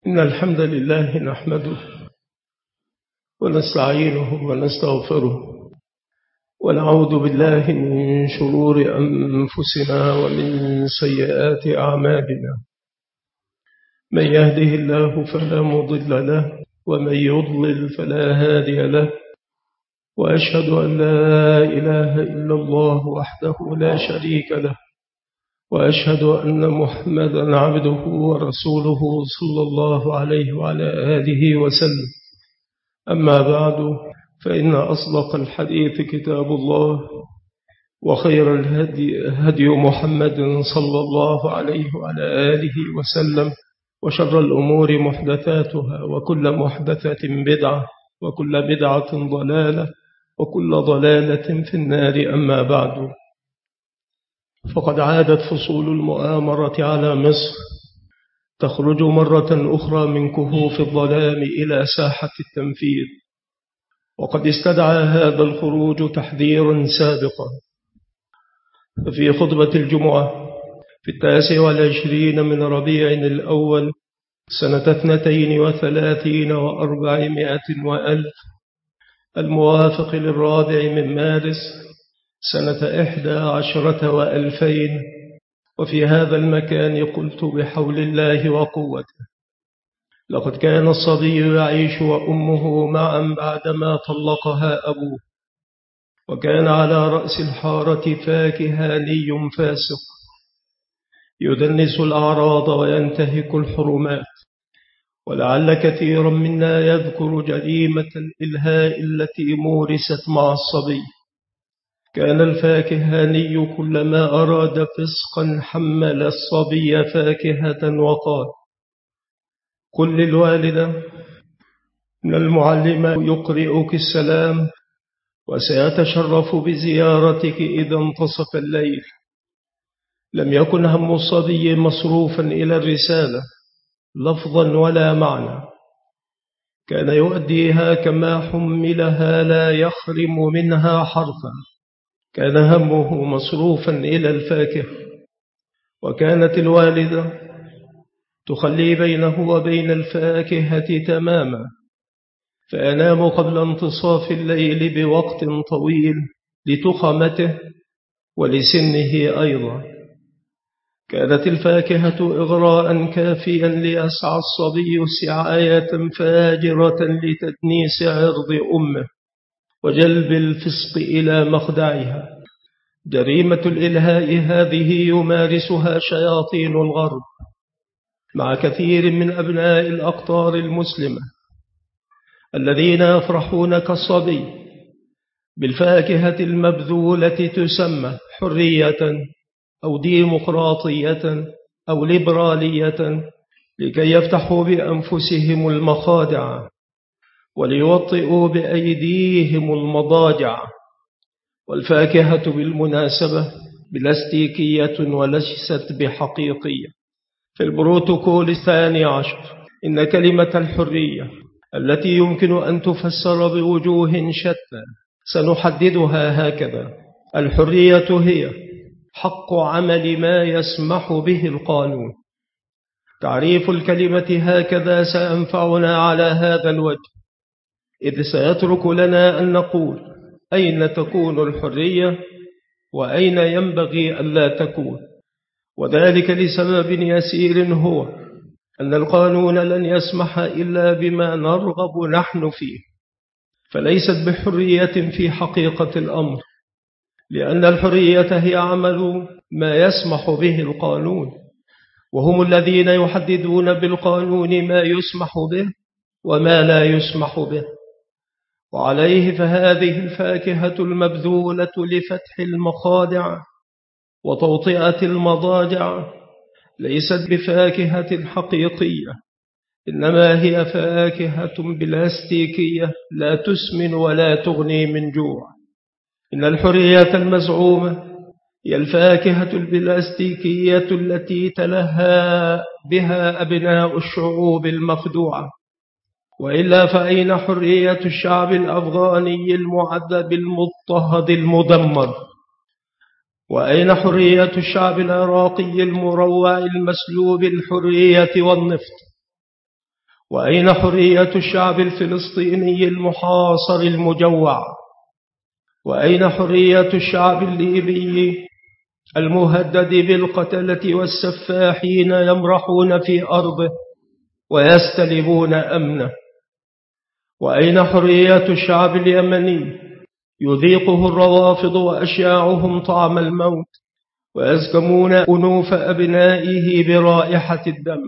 إن الحمد لله نحمده ونستعينه ونستغفره ونعوذ بالله من شرور أنفسنا ومن سيئات أعمالنا. من يهده الله فلا مضل له ومن يضلل فلا هادي له، وأشهد أن لا إله إلا الله وحده لا شريك له، وأشهد أن محمدا عبده ورسوله صلى الله عليه وعلى آله وسلم. أما بعد، فإن أصدق الحديث كتاب الله، وخير الهدي هدي محمد صلى الله عليه وعلى آله وسلم، وشر الأمور محدثاتها، وكل محدثة بدعة، وكل بدعة ضلالة، وكل ضلالة في النار. أما بعد، فقد عادت فصول المؤامرة على مصر تخرج مرة أخرى من كهوف الظلام إلى ساحة التنفيذ، وقد استدعى هذا الخروج تحذيرا سابقا. ففي خطبة الجمعة في 29 من ربيع الأول سنة 32 و400 وألف، الموافق للرابع من مارس سنة 11 و2000، وفي هذا المكان قلت بحول الله وقوته: لقد كان الصبي يعيش وأمه معا بعدما طلقها أبوه، وكان على رأس الحارة فاكهاني فاسق يدنس الأعراض وينتهك الحرمات. ولعل كثيرا منا يذكر جريمة الإلهاء التي مورست مع الصبي. كان الفاكهاني كلما أراد فسقا حمل الصبي فاكهة وقال: قل للوالدة إن المعلم يقرئك السلام وسيتشرف بزيارتك إذا انتصف الليل. لم يكن هم الصبي مصروفا إلى الرسالة لفظا ولا معنى، كان يؤديها كما حملها لا يخرم منها حرفا. كان همه مصروفا إلى الفاكهة، وكانت الوالدة تخلي بينه وبين الفاكهة تماما، فينام قبل انتصاف الليل بوقت طويل لتخمته ولسنه أيضا. كانت الفاكهة إغراء كافيا ليسعى الصبي سعاية فاجرة لتدنيس عرض أمه وجلب الفسق إلى مخدعها. جريمة الإلهاء هذه يمارسها شياطين الغرب مع كثير من أبناء الأقطار المسلمة الذين يفرحون كالصبي بالفاكهة المبذولة تسمى حرية أو ديمقراطية أو ليبرالية، لكي يفتحوا بأنفسهم المخادع وليوطئوا بأيديهم المضاجع. والفاكهة بالمناسبة بلاستيكية وليست بحقيقية. في البروتوكول 12 إن كلمة الحرية التي يمكن أن تفسر بوجوه شتى سنحددها هكذا: الحرية هي حق عمل ما يسمح به القانون. تعريف الكلمة هكذا سينفعنا على هذا الوجه، إذ سيترك لنا أن نقول أين تكون الحرية وأين ينبغي ألا تكون. وذلك لسبب يسير، هو أن القانون لن يسمح إلا بما نرغب نحن فيه، فليست بحرية في حقيقة الأمر، لأن الحرية هي عمل ما يسمح به القانون، وهم الذين يحددون بالقانون ما يسمح به وما لا يسمح به. وعليه فهذه الفاكهة المبذولة لفتح المخادع وتوطئة المضاجع ليست بفاكهة حقيقية، إنما هي فاكهة بلاستيكية لا تسمن ولا تغني من جوع. إن الحرية المزعومة هي الفاكهة البلاستيكية التي تلهى بها أبناء الشعوب المخدوعة. وإلا فأين حرية الشعب الأفغاني المعذب المضطهد المدمر؟ وأين حرية الشعب العراقي المروع المسلوب الحرية والنفط؟ وأين حرية الشعب الفلسطيني المحاصر المجوع؟ وأين حرية الشعب الليبي المهدد بالقتلة والسفاحين يمرحون في أرضه ويستلبون أمنه؟ وأين حرية الشعب اليمني يذيقه الروافض وأشياعهم طعم الموت ويزكمون أنوف أبنائه برائحة الدم؟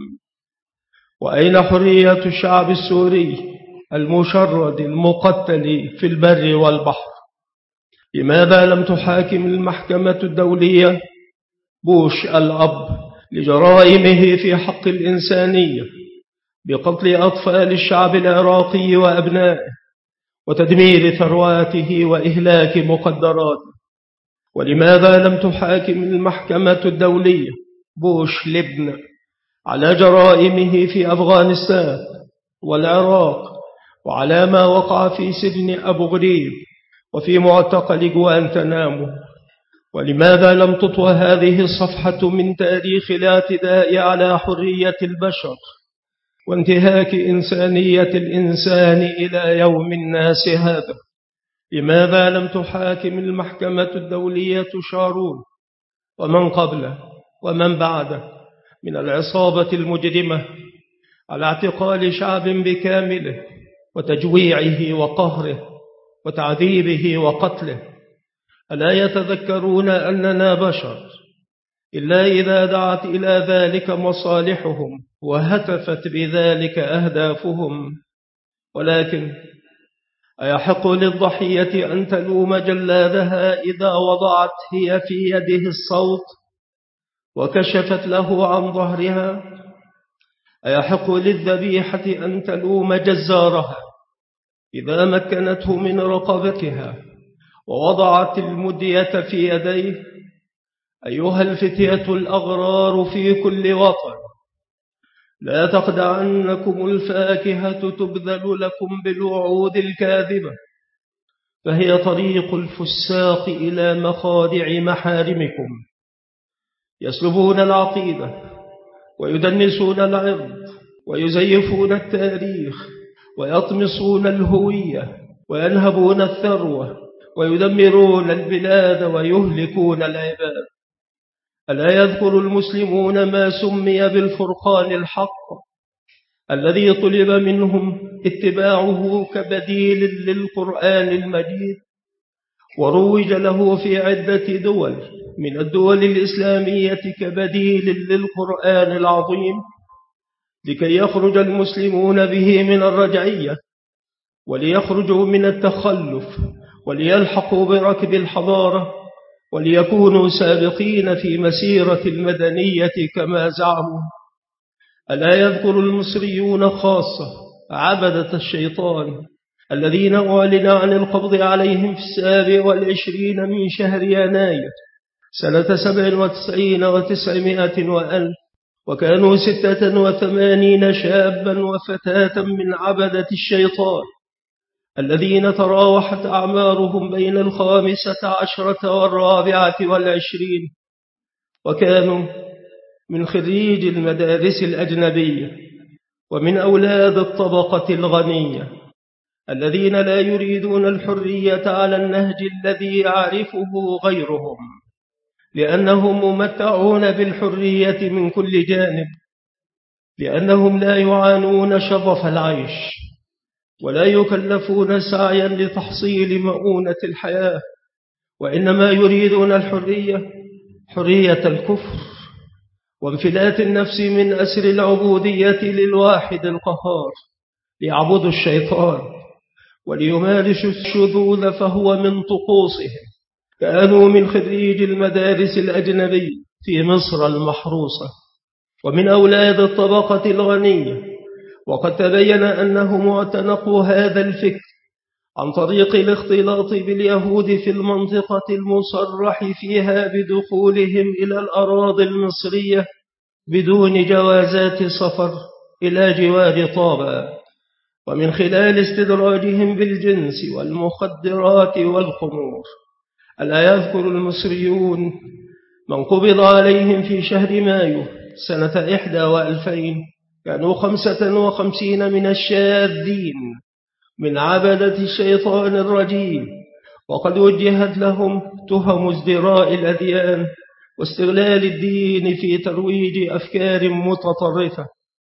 وأين حرية الشعب السوري المشرد المقتل في البر والبحر؟ لماذا لم تحاكم المحكمة الدولية بوش الأب لجرائمه في حق الإنسانية بقتل أطفال الشعب العراقي وأبنائه وتدمير ثرواته وإهلاك مقدراته؟ ولماذا لم تحاكم المحكمة الدولية بوش لبنان على جرائمه في أفغانستان والعراق وعلى ما وقع في سجن أبو غريب وفي معتقل غوانتنامو؟ ولماذا لم تطوى هذه الصفحة من تاريخ الاعتداء على حرية البشر وانتهاك إنسانية الإنسان إلى يوم الناس هذا؟ لماذا لم تحاكم المحكمة الدولية شارون ومن قبله ومن بعده من العصابة المجرمة على اعتقال شعب بكامله وتجويعه وقهره وتعذيبه وقتله؟ ألا يتذكرون أننا بشر إلا إذا دعت إلى ذلك مصالحهم وهتفت بذلك أهدافهم؟ ولكن أيحق للضحية أن تلوم جلادها إذا وضعت هي في يده الصوت وكشفت له عن ظهرها؟ أيحق للذبيحة أن تلوم جزارها إذا مكنته من رقبتها ووضعت المدية في يديه؟ أيها الفتية الأغرار في كل وطن، لا تخدعنكم الفاكهة تبذل لكم بالوعود الكاذبة، فهي طريق الفساق إلى مخادع محارمكم. يسلبون العقيدة ويدنسون العرض ويزيفون التاريخ ويطمسون الهوية وينهبون الثروة ويدمرون البلاد ويهلكون العباد. ألا يذكر المسلمون ما سمي بالفرقان الحق الذي طلب منهم اتباعه كبديل للقرآن المجيد، وروج له في عدة دول من الدول الإسلامية كبديل للقرآن العظيم، لكي يخرج المسلمون به من الرجعية وليخرجوا من التخلف وليلحقوا بركب الحضارة وليكونوا سابقين في مسيرة المدنية كما زعموا. ألا يذكر المصريون خاصة عبدة الشيطان الذين أعلن عن القبض عليهم في 27 من شهر يناير سنة 97 و900 وألف، وكانوا 86 شابا وفتاة من عبدة الشيطان الذين تراوحت أعمارهم بين 15 و24، وكانوا من خريج المدارس الأجنبية ومن أولاد الطبقة الغنية الذين لا يريدون الحرية على النهج الذي يعرفه غيرهم، لأنهم ممتعون بالحرية من كل جانب، لأنهم لا يعانون شظف العيش ولا يكلفون سعيا لتحصيل مؤونة الحياة، وإنما يريدون الحرية، حرية الكفر وانفلات النفس من أسر العبودية للواحد القهار، ليعبدوا الشيطان وليمارسوا الشذوذ فهو من طقوسهم. كانوا من خريج المدارس الأجنبية في مصر المحروسة ومن أولاد الطبقة الغنية، وقد تبين أنهم اعتنقوا هذا الفكر عن طريق الاختلاط باليهود في المنطقة المصرح فيها بدخولهم إلى الأراضي المصرية بدون جوازات سفر إلى جوار طابا، ومن خلال استدراجهم بالجنس والمخدرات والخمور. ألا يذكر المصريون من قبض عليهم في شهر مايو سنة 21 كانوا 55 من الشاذين من عبدة الشيطان الرجيم، وقد وجهت لهم تهم ازدراء الأديان واستغلال الدين في ترويج أفكار متطرفة.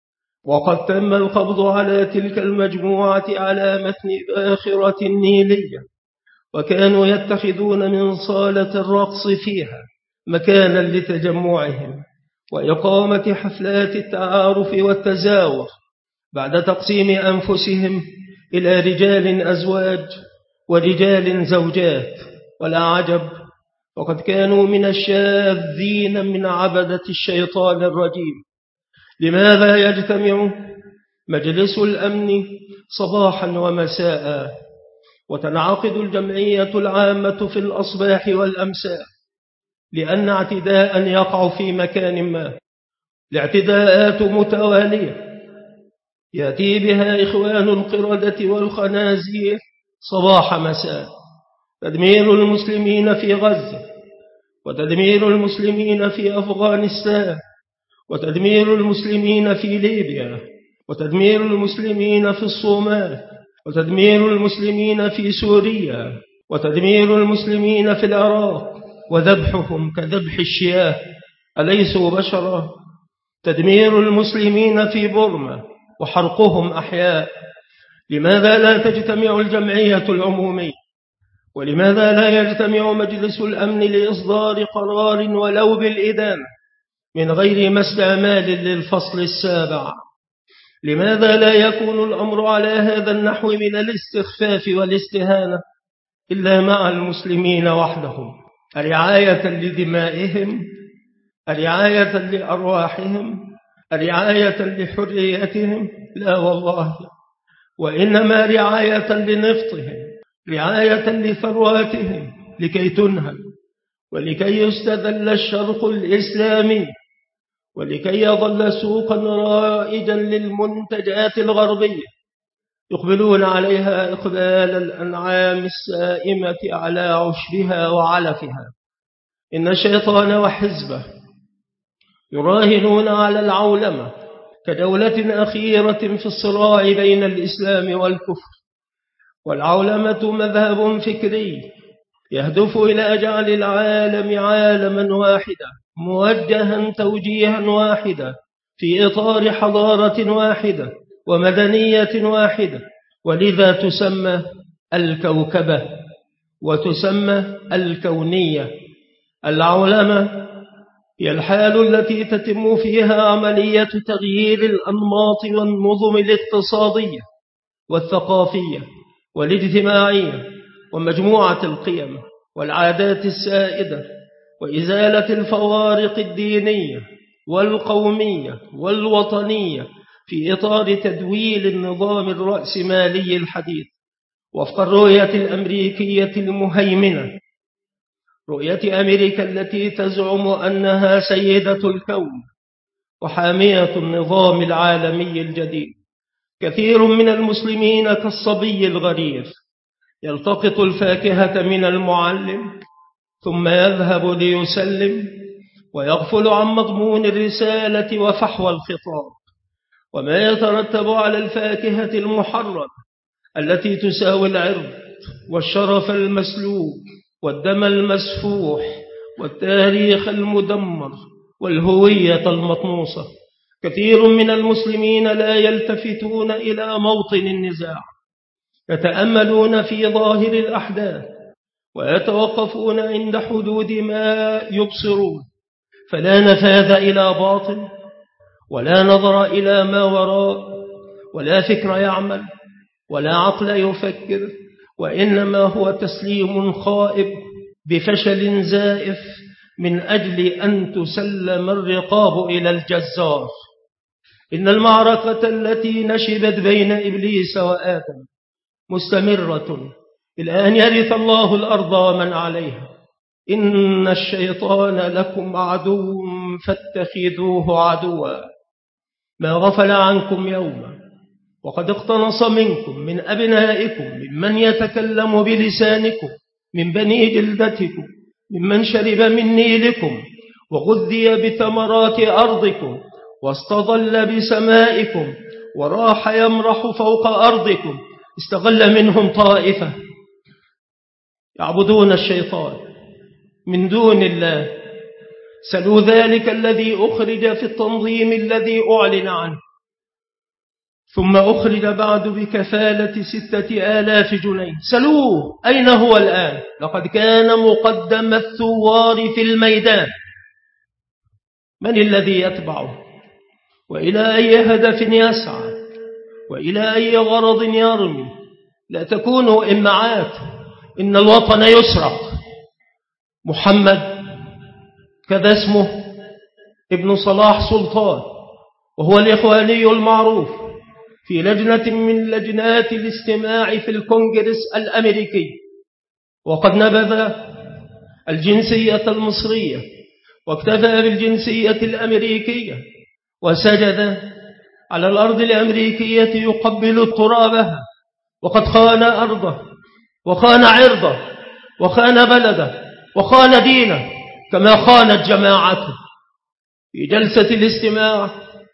وقد تم القبض على تلك المجموعة على متن باخرة نيلية، وكانوا يتخذون من صالة الرقص فيها مكانا لتجمعهم وإقامة حفلات التعارف والتزاور، بعد تقسيم أنفسهم إلى رجال أزواج ورجال زوجات. ولا عجب، وقد كانوا من الشاذين من عبدة الشيطان الرجيم. لماذا يجتمع مجلس الأمن صباحا ومساء، وتنعقد الجمعية العامة في الأصباح والأمساء؟ لأن اعتداء يقع في مكان ما، الاعتداءات متوالية يأتي بها إخوان القردة والخنازير صباح مساء. تدمير المسلمين في غزة، وتدمير المسلمين في أفغانستان، وتدمير المسلمين في ليبيا، وتدمير المسلمين في الصومال، وتدمير المسلمين في سوريا، وتدمير المسلمين في العراق، وذبحهم كذبح الشياه، أليسوا بشرا؟ تدمير المسلمين في بورما وحرقهم أحياء. لماذا لا تجتمع الجمعية العمومية؟ ولماذا لا يجتمع مجلس الأمن لإصدار قرار ولو بالإدانة من غير ما استعمال للفصل السابع؟ لماذا لا يكون الأمر على هذا النحو من الاستخفاف والاستهانة إلا مع المسلمين وحدهم، رعاية لدمائهم، رعاية لأرواحهم، رعاية لحريتهم؟ لا والله، وإنما رعاية لنفطهم، رعاية لثرواتهم، لكي تنهب، ولكي يستذل الشرق الإسلامي، ولكي يظل سوقا رائجا للمنتجات الغربية يقبلون عليها إقبال الأنعام السائمة على عشبها وعلفها. إن الشيطان وحزبه يراهنون على العولمة كدولة أخيرة في الصراع بين الإسلام والكفر. والعولمة مذهب فكري يهدف إلى جعل العالم عالما واحدا موجها توجيها واحدا في إطار حضارة واحدة ومدنية واحدة، ولذا تسمى الكوكبة وتسمى الكونية. العولمة هي الحال التي تتم فيها عملية تغيير الأنماط والنظم الاقتصادية والثقافية والاجتماعية ومجموعة القيم والعادات السائدة، وإزالة الفوارق الدينية والقومية والوطنية في إطار تدويل النظام الرأسمالي الحديث وفق الرؤية الأمريكية المهيمنة، رؤية أمريكا التي تزعم أنها سيدة الكون وحامية النظام العالمي الجديد. كثير من المسلمين كالصبي الغرير يلتقط الفاكهة من المعلم ثم يذهب ليسلم ويغفل عن مضمون الرسالة وفحوى الخطاب وما يترتب على الفاكهة المحرمة التي تساوي العرض والشرف المسلوب والدم المسفوح والتاريخ المدمر والهوية المطموسة. كثير من المسلمين لا يلتفتون إلى موطن النزاع، يتأملون في ظاهر الأحداث ويتوقفون عند حدود ما يبصرون، فلا نفاذ إلى باطل ولا نظر إلى ما وراء ولا فكر يعمل ولا عقل يفكر، وإنما هو تسليم خائب بفشل زائف من أجل أن تسلم الرقاب إلى الجزار. إن المعركة التي نشبت بين إبليس وآدم مستمرة إلى أن يرث الله الأرض ومن عليها. إن الشيطان لكم عدو فاتخذوه عدوا. ما غفل عنكم يوما وقد اقتنص منكم من أبنائكم ممن يتكلم بلسانكم من بني جلدتكم ممن شرب من نيلكم وغذي بثمرات أرضكم واستظل بسمائكم وراح يمرح فوق أرضكم، استغل منهم طائفة يعبدون الشيطان من دون الله. سلوا ذلك الذي أخرج في التنظيم الذي أعلن عنه، ثم أخرج بعد بكفالة 6,000 جنيه. سلوه أين هو الآن؟ لقد كان مقدم الثوار في الميدان. من الذي يتبعه؟ وإلى أي هدف يسعى؟ وإلى أي غرض يرمي؟ لا تكونوا إمعات. إن الوطن يسرق. محمد كذا اسمه ابن صلاح سلطان، وهو الإخواني المعروف في لجنة من لجنات الاستماع في الكونغرس الأمريكي، وقد نبذ الجنسية المصرية واكتفى بالجنسية الأمريكية، وسجد على الأرض الأمريكية يقبل ترابها، وقد خان أرضه وخان عرضه وخان بلده وخان دينه كما خانت جماعته. في جلسة الاستماع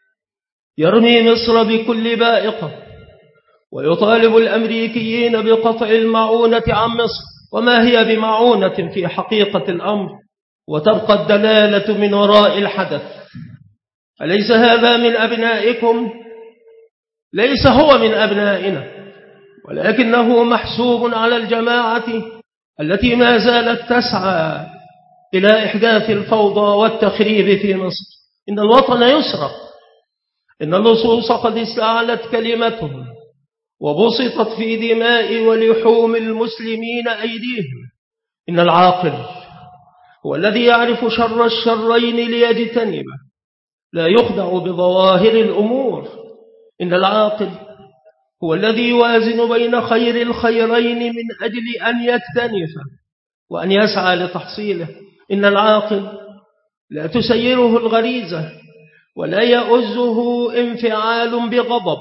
يرمي مصر بكل بائقة، ويطالب الأمريكيين بقطع المعونة عن مصر، وما هي بمعونة في حقيقة الأمر، وتبقى الدلالة من وراء الحدث. أليس هذا من أبنائكم؟ ليس هو من أبنائنا، ولكنه محسوب على الجماعة التي ما زالت تسعى إلى إحداث الفوضى والتخريب في مصر. إن الوطن يسرق. إن اللصوص قد استعلت كلمتهم وبسطت في دماء ولحوم المسلمين أيديهم. إن العاقل هو الذي يعرف شر الشرين ليجتنبه، لا يخدع بظواهر الأمور. إن العاقل هو الذي يوازن بين خير الخيرين من أجل أن يكتنفه وأن يسعى لتحصيله. إن العاقل لا تسيره الغريزة ولا يؤزه انفعال بغضب،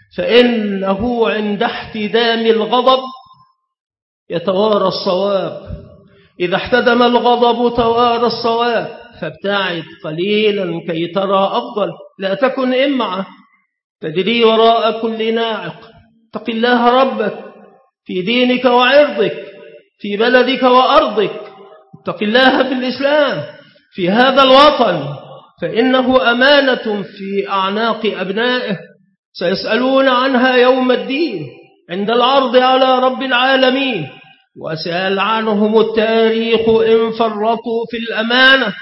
فإنه عند احتدام الغضب يتوارى الصواب. إذا احتدم الغضب توارى الصواب، فابتعد قليلا كي ترى أفضل. لا تكن إمعة تجري وراء كل ناعق. اتق الله ربك في دينك وعرضك، في بلدك وأرضك. اتق الله في الإسلام في هذا الوطن، فإنه أمانة في أعناق أبنائه، سيسألون عنها يوم الدين عند العرض على رب العالمين، وسيل عنهم التاريخ إن فرطوا في الأمانة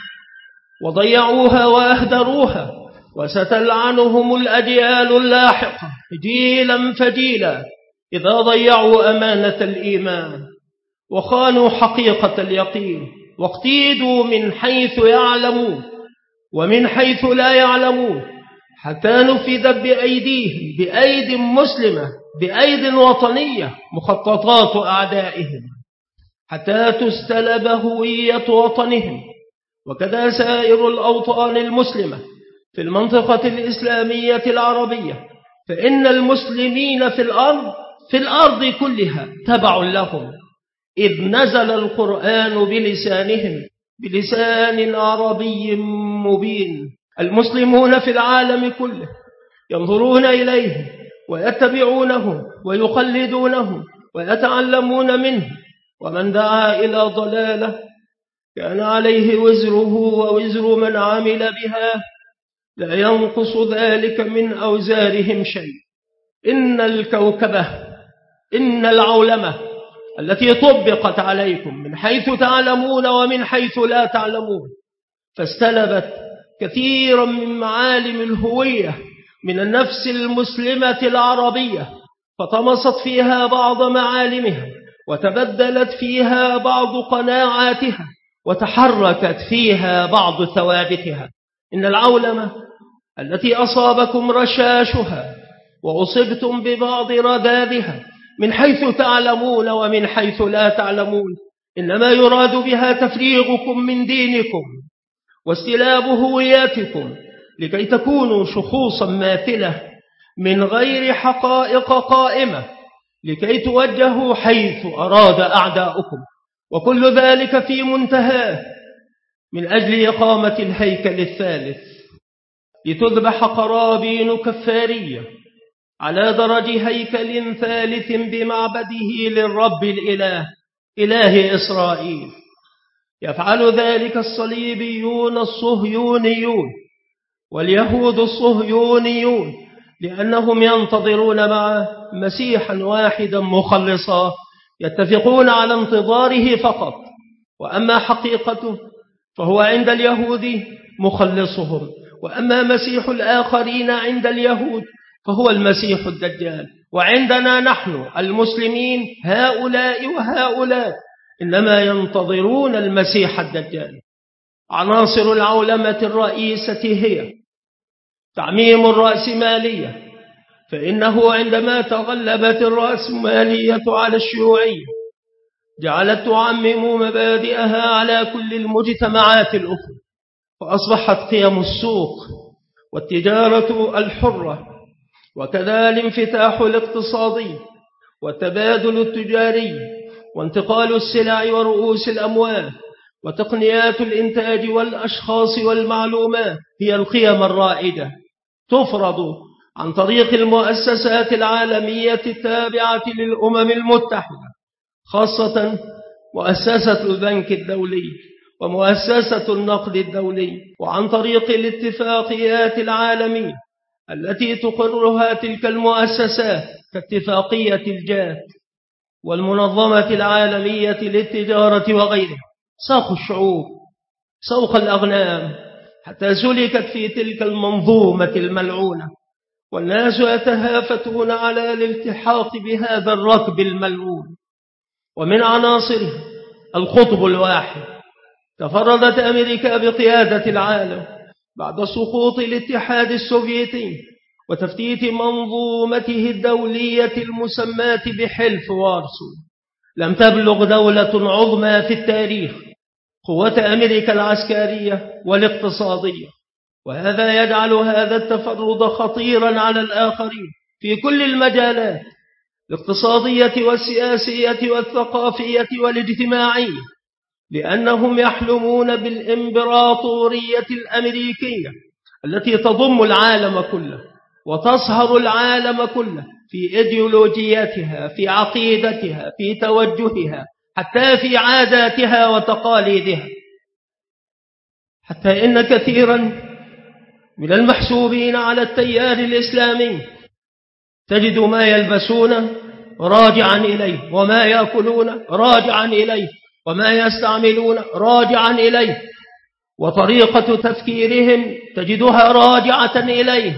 وضيعوها وأهدروها، وستلعنهم الأجيال اللاحقة جيلا فجيلا إذا ضيعوا أمانة الإيمان وخانوا حقيقة اليقين، واقتيدوا من حيث يعلمون ومن حيث لا يعلمون، حتى نفذت بأيديهم، بأيد مسلمة، بأيد وطنية، مخططات أعدائهم، حتى تستلب هوية وطنهم. وكذا سائر الأوطان المسلمة في المنطقة الإسلامية العربية، فإن المسلمين في الأرض كلها تبع لهم، إذ نزل القرآن بلسانهم، بلسان عربي مبين. المسلمون في العالم كله ينظرون إليه ويتبعونه ويقلدونه ويتعلمون منه، ومن دعا إلى ضلاله كان عليه وزره ووزر من عمل بها، لا ينقص ذلك من أوزارهم شيء. إن الكوكبة، إن العولمة التي طبقت عليكم من حيث تعلمون ومن حيث لا تعلمون، فاستلبت كثيرا من معالم الهوية من النفس المسلمة العربية، فطمست فيها بعض معالمها، وتبدلت فيها بعض قناعاتها، وتحركت فيها بعض ثوابتها. إن العولمة التي أصابكم رشاشها وأصبتم ببعض رذاذها من حيث تعلمون ومن حيث لا تعلمون، إنما يراد بها تفريغكم من دينكم واستلاب هوياتكم، لكي تكونوا شخوصا ماثلة من غير حقائق قائمة، لكي توجهوا حيث أراد أعداؤكم، وكل ذلك في منتهاه من أجل إقامة الهيكل الثالث. لتذبح قرابين كفارية على درج هيكل ثالث بمعبده للرب الإله إله إسرائيل. يفعل ذلك الصليبيون الصهيونيون واليهود الصهيونيون لأنهم ينتظرون معه مسيحا واحدا مخلصا يتفقون على انتظاره فقط، وأما حقيقته فهو عند اليهود مخلصهم، وأما مسيح الآخرين عند اليهود فهو المسيح الدجال. وعندنا نحن المسلمين هؤلاء وهؤلاء إنما ينتظرون المسيح الدجال. عناصر العولمة الرئيسة هي تعميم الرأسمالية، فإنه عندما تغلبت الرأسمالية على الشيوعية جعلت تعمم مبادئها على كل المجتمعات الأخرى، فأصبحت قيم السوق والتجارة الحرة وكذا الانفتاح الاقتصادي والتبادل التجاري وانتقال السلع ورؤوس الأموال وتقنيات الإنتاج والأشخاص والمعلومات هي القيم الرائدة، تفرض عن طريق المؤسسات العالمية التابعة للأمم المتحدة، خاصة مؤسسة البنك الدولي ومؤسسة النقد الدولي، وعن طريق الاتفاقيات العالمية التي تقرها تلك المؤسسات كاتفاقية الجات والمنظمة العالمية للتجارة وغيرها. ساق الشعوب سوق الأغنام حتى سلكت في تلك المنظومة الملعونة، والناس يتهافتون على الالتحاق بهذا الركب الملعون. ومن عناصره القطب الواحد. تفردت أمريكا بقيادة العالم بعد سقوط الاتحاد السوفيتي وتفتيت منظومته الدولية المسماة بحلف وارسو. لم تبلغ دولة عظمى في التاريخ قوة أمريكا العسكرية والاقتصادية، وهذا يجعل هذا التفرد خطيرا على الآخرين في كل المجالات الاقتصادية والسياسية والثقافية والاجتماعية، لأنهم يحلمون بالإمبراطورية الأمريكية التي تضم العالم كله وتصهر العالم كله في إيديولوجياتها، في عقيدتها، في توجهها، حتى في عاداتها وتقاليدها. حتى إن كثيرا من المحسوبين على التيار الإسلامي تجد ما يلبسون راجعا إليه، وما يأكلون راجعا إليه، وما يستعملون راجعا إليه، وطريقة تفكيرهم تجدها راجعة إليه.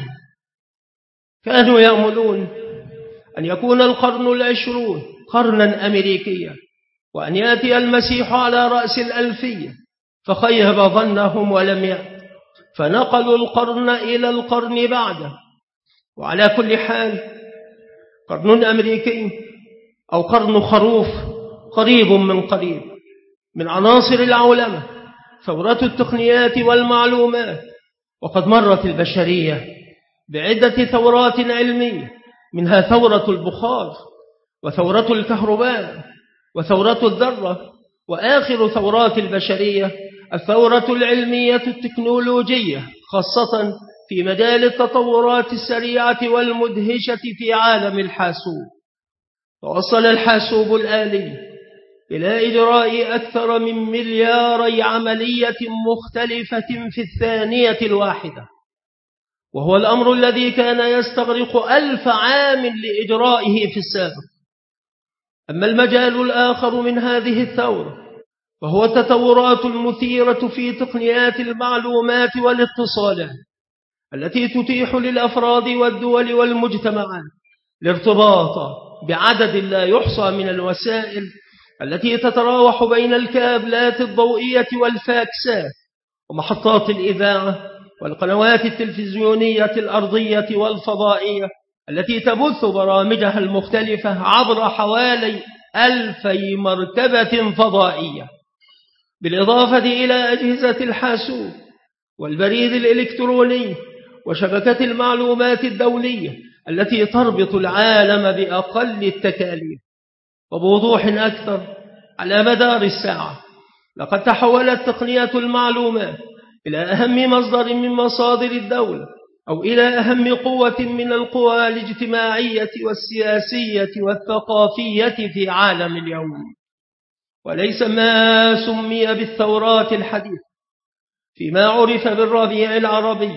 كانوا يأملون أن يكون القرن العشرون قرنا أمريكيا، وأن يأتي المسيح على رأس الألفية، فخيب ظنهم ولم يأت، فنقلوا القرن إلى القرن بعده. وعلى كل حال قرن أمريكي أو قرن خروف قريب من قريب. من عناصر العولمة ثورة التقنيات والمعلومات، وقد مرت البشرية بعدة ثورات علمية، منها ثورة البخار وثورة الكهرباء وثورة الذرة، وآخر ثورات البشرية الثورة العلمية التكنولوجية، خاصة في مجال التطورات السريعة والمدهشة في عالم الحاسوب. توصل الحاسوب الآلي إلى إجراء أكثر من 2 مليار عملية مختلفة في الثانية الواحدة، وهو الأمر الذي كان يستغرق 1000 عام لإجرائه في السابق. أما المجال الآخر من هذه الثورة وهو التطورات المثيرة في تقنيات المعلومات والاتصالات التي تتيح للأفراد والدول والمجتمعات الارتباط بعدد لا يحصى من الوسائل التي تتراوح بين الكابلات الضوئية والفاكسات ومحطات الإذاعة والقنوات التلفزيونية الأرضية والفضائية التي تبث برامجها المختلفة عبر حوالي 2000 مركبة فضائية، بالإضافة إلى أجهزة الحاسوب والبريد الإلكتروني وشبكة المعلومات الدولية التي تربط العالم بأقل التكاليف. وبوضوح أكثر على مدار الساعة لقد تحولت تقنية المعلومات إلى أهم مصدر من مصادر الدولة أو إلى أهم قوة من القوى الاجتماعية والسياسية والثقافية في عالم اليوم، وليس ما سمي بالثورات الحديثة فيما عرف بالربيع العربي.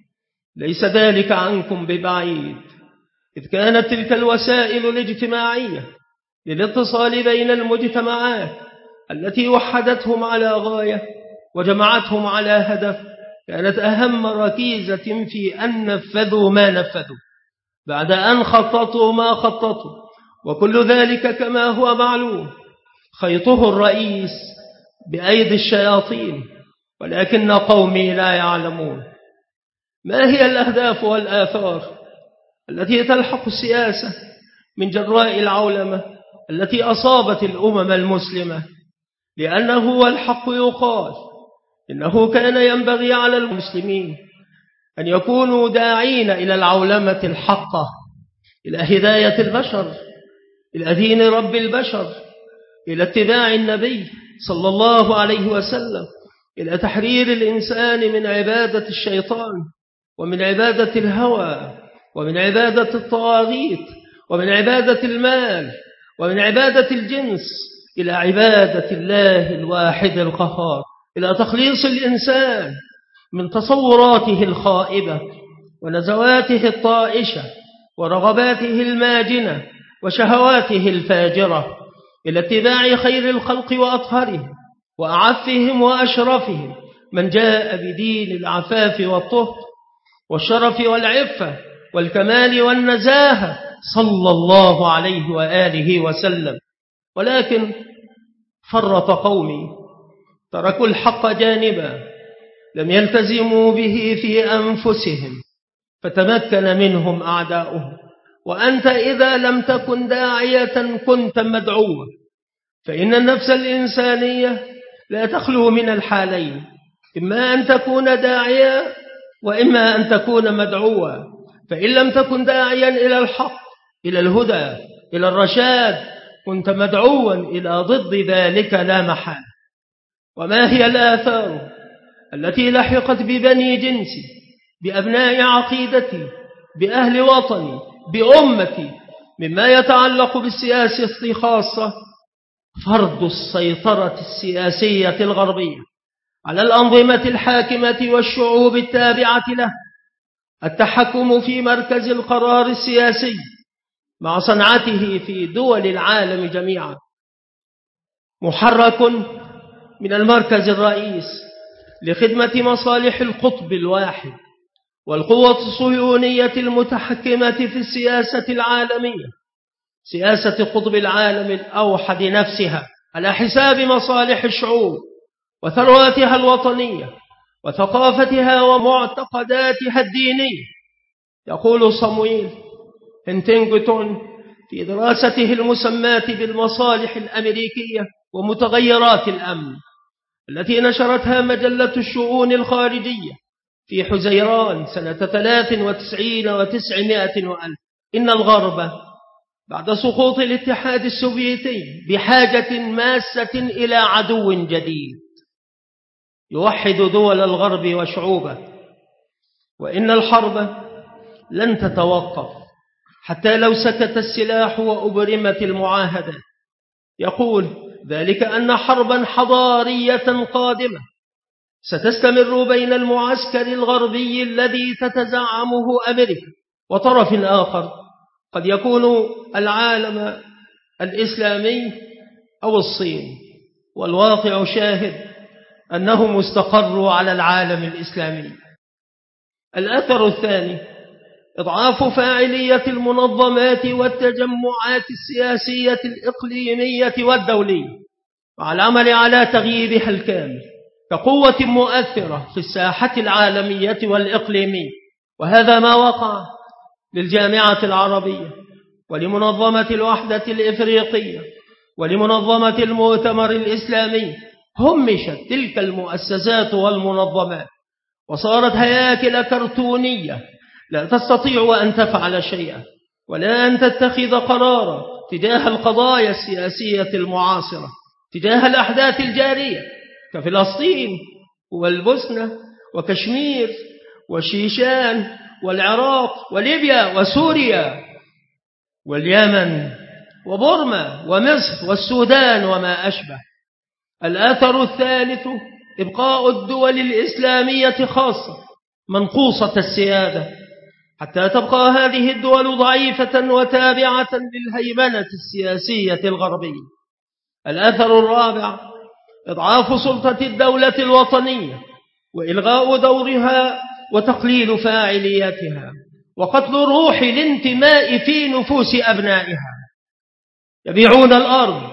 ليس ذلك عنكم ببعيد، إذ كانت تلك الوسائل الاجتماعية للاتصال بين المجتمعات التي وحدتهم على غاية وجمعتهم على هدف كانت أهم ركيزة في أن نفذوا ما نفذوا بعد أن خططوا ما خططوا، وكل ذلك كما هو معلوم خيطه الرئيس بأيدي الشياطين، ولكن قومي لا يعلمون. ما هي الأهداف والآثار التي تلحق السياسة من جراء العولمة التي أصابت الأمم المسلمة؟ لأنه والحق يقال إنه كان ينبغي على المسلمين أن يكونوا داعين إلى العولمة الحقة، إلى هداية البشر، إلى دين رب البشر، إلى اتباع النبي صلى الله عليه وسلم، إلى تحرير الإنسان من عبادة الشيطان ومن عبادة الهوى ومن عبادة الطواغيت ومن عبادة المال ومن عبادة الجنس إلى عبادة الله الواحد القهار، إلى تخليص الإنسان من تصوراته الخائبة ونزواته الطائشة ورغباته الماجنة وشهواته الفاجرة، إلى اتباع خير الخلق وأطهرهم وأعفهم وأشرفهم من جاء بدين العفاف والطهر والشرف والعفة والكمال والنزاهة صلى الله عليه وآله وسلم. ولكن فرط قومي، تركوا الحق جانبا، لم يلتزموا به في أنفسهم فتمكن منهم أعداؤهم. وأنت إذا لم تكن داعية كنت مدعوة، فإن النفس الإنسانية لا تخلو من الحالين، إما أن تكون داعية وإما أن تكون مدعوة. فإن لم تكن داعيا إلى الحق، إلى الهدى، إلى الرشاد، كنت مدعوا إلى ضد ذلك لا محالة. وما هي الآثار التي لحقت ببني جنسي، بأبناء عقيدتي، بأهل وطني، بأمتي، مما يتعلق بالسياسة خاصة؟ فرض السيطرة السياسية الغربية على الأنظمة الحاكمة والشعوب التابعة له، التحكم في مركز القرار السياسي مع صنعته في دول العالم جميعا، محرك من المركز الرئيس لخدمة مصالح القطب الواحد والقوة الصهيونية المتحكمة في السياسة العالمية، سياسة قطب العالم الأوحد نفسها على حساب مصالح الشعوب وثرواتها الوطنية وثقافتها ومعتقداتها الدينية. يقول صمويل هنتنغتون في دراسته المسماة بالمصالح الأمريكية ومتغيرات الأمن التي نشرتها مجلة الشؤون الخارجية في حزيران سنة 93 و900 وألف، إن الغرب بعد سقوط الاتحاد السوفيتي بحاجة ماسة إلى عدو جديد يوحد دول الغرب وشعوبه، وإن الحرب لن تتوقف حتى لو سكت السلاح وأبرمت المعاهدة. يقول ذلك أن حربا حضارية قادمة ستستمر بين المعسكر الغربي الذي تتزعمه أمريكا وطرف آخر قد يكون العالم الإسلامي أو الصين، والواقع شاهد أنهم استقروا على العالم الإسلامي. الأثر الثاني إضعاف فاعلية المنظمات والتجمعات السياسية الإقليمية والدولية مع العمل على تغييرها الكامل كقوة مؤثرة في الساحة العالمية والإقليمية. وهذا ما وقع للجامعة العربية ولمنظمة الوحدة الإفريقية ولمنظمة المؤتمر الإسلامي. همشت تلك المؤسسات والمنظمات وصارت هياكل كرتونية لا تستطيع أن تفعل شيئا ولا أن تتخذ قرارا تجاه القضايا السياسية المعاصرة، تجاه الأحداث الجارية كفلسطين والبوسنة وكشمير وشيشان والعراق وليبيا وسوريا واليمن وبورما ومصر والسودان وما أشبه. الأثر الثالث إبقاء الدول الإسلامية خاصة منقوصة السيادة حتى تبقى هذه الدول ضعيفة وتابعة للهيمنة السياسية الغربية. الأثر الرابع إضعاف سلطة الدولة الوطنية وإلغاء دورها وتقليل فاعليتها وقتل روح الانتماء في نفوس أبنائها. يبيعون الأرض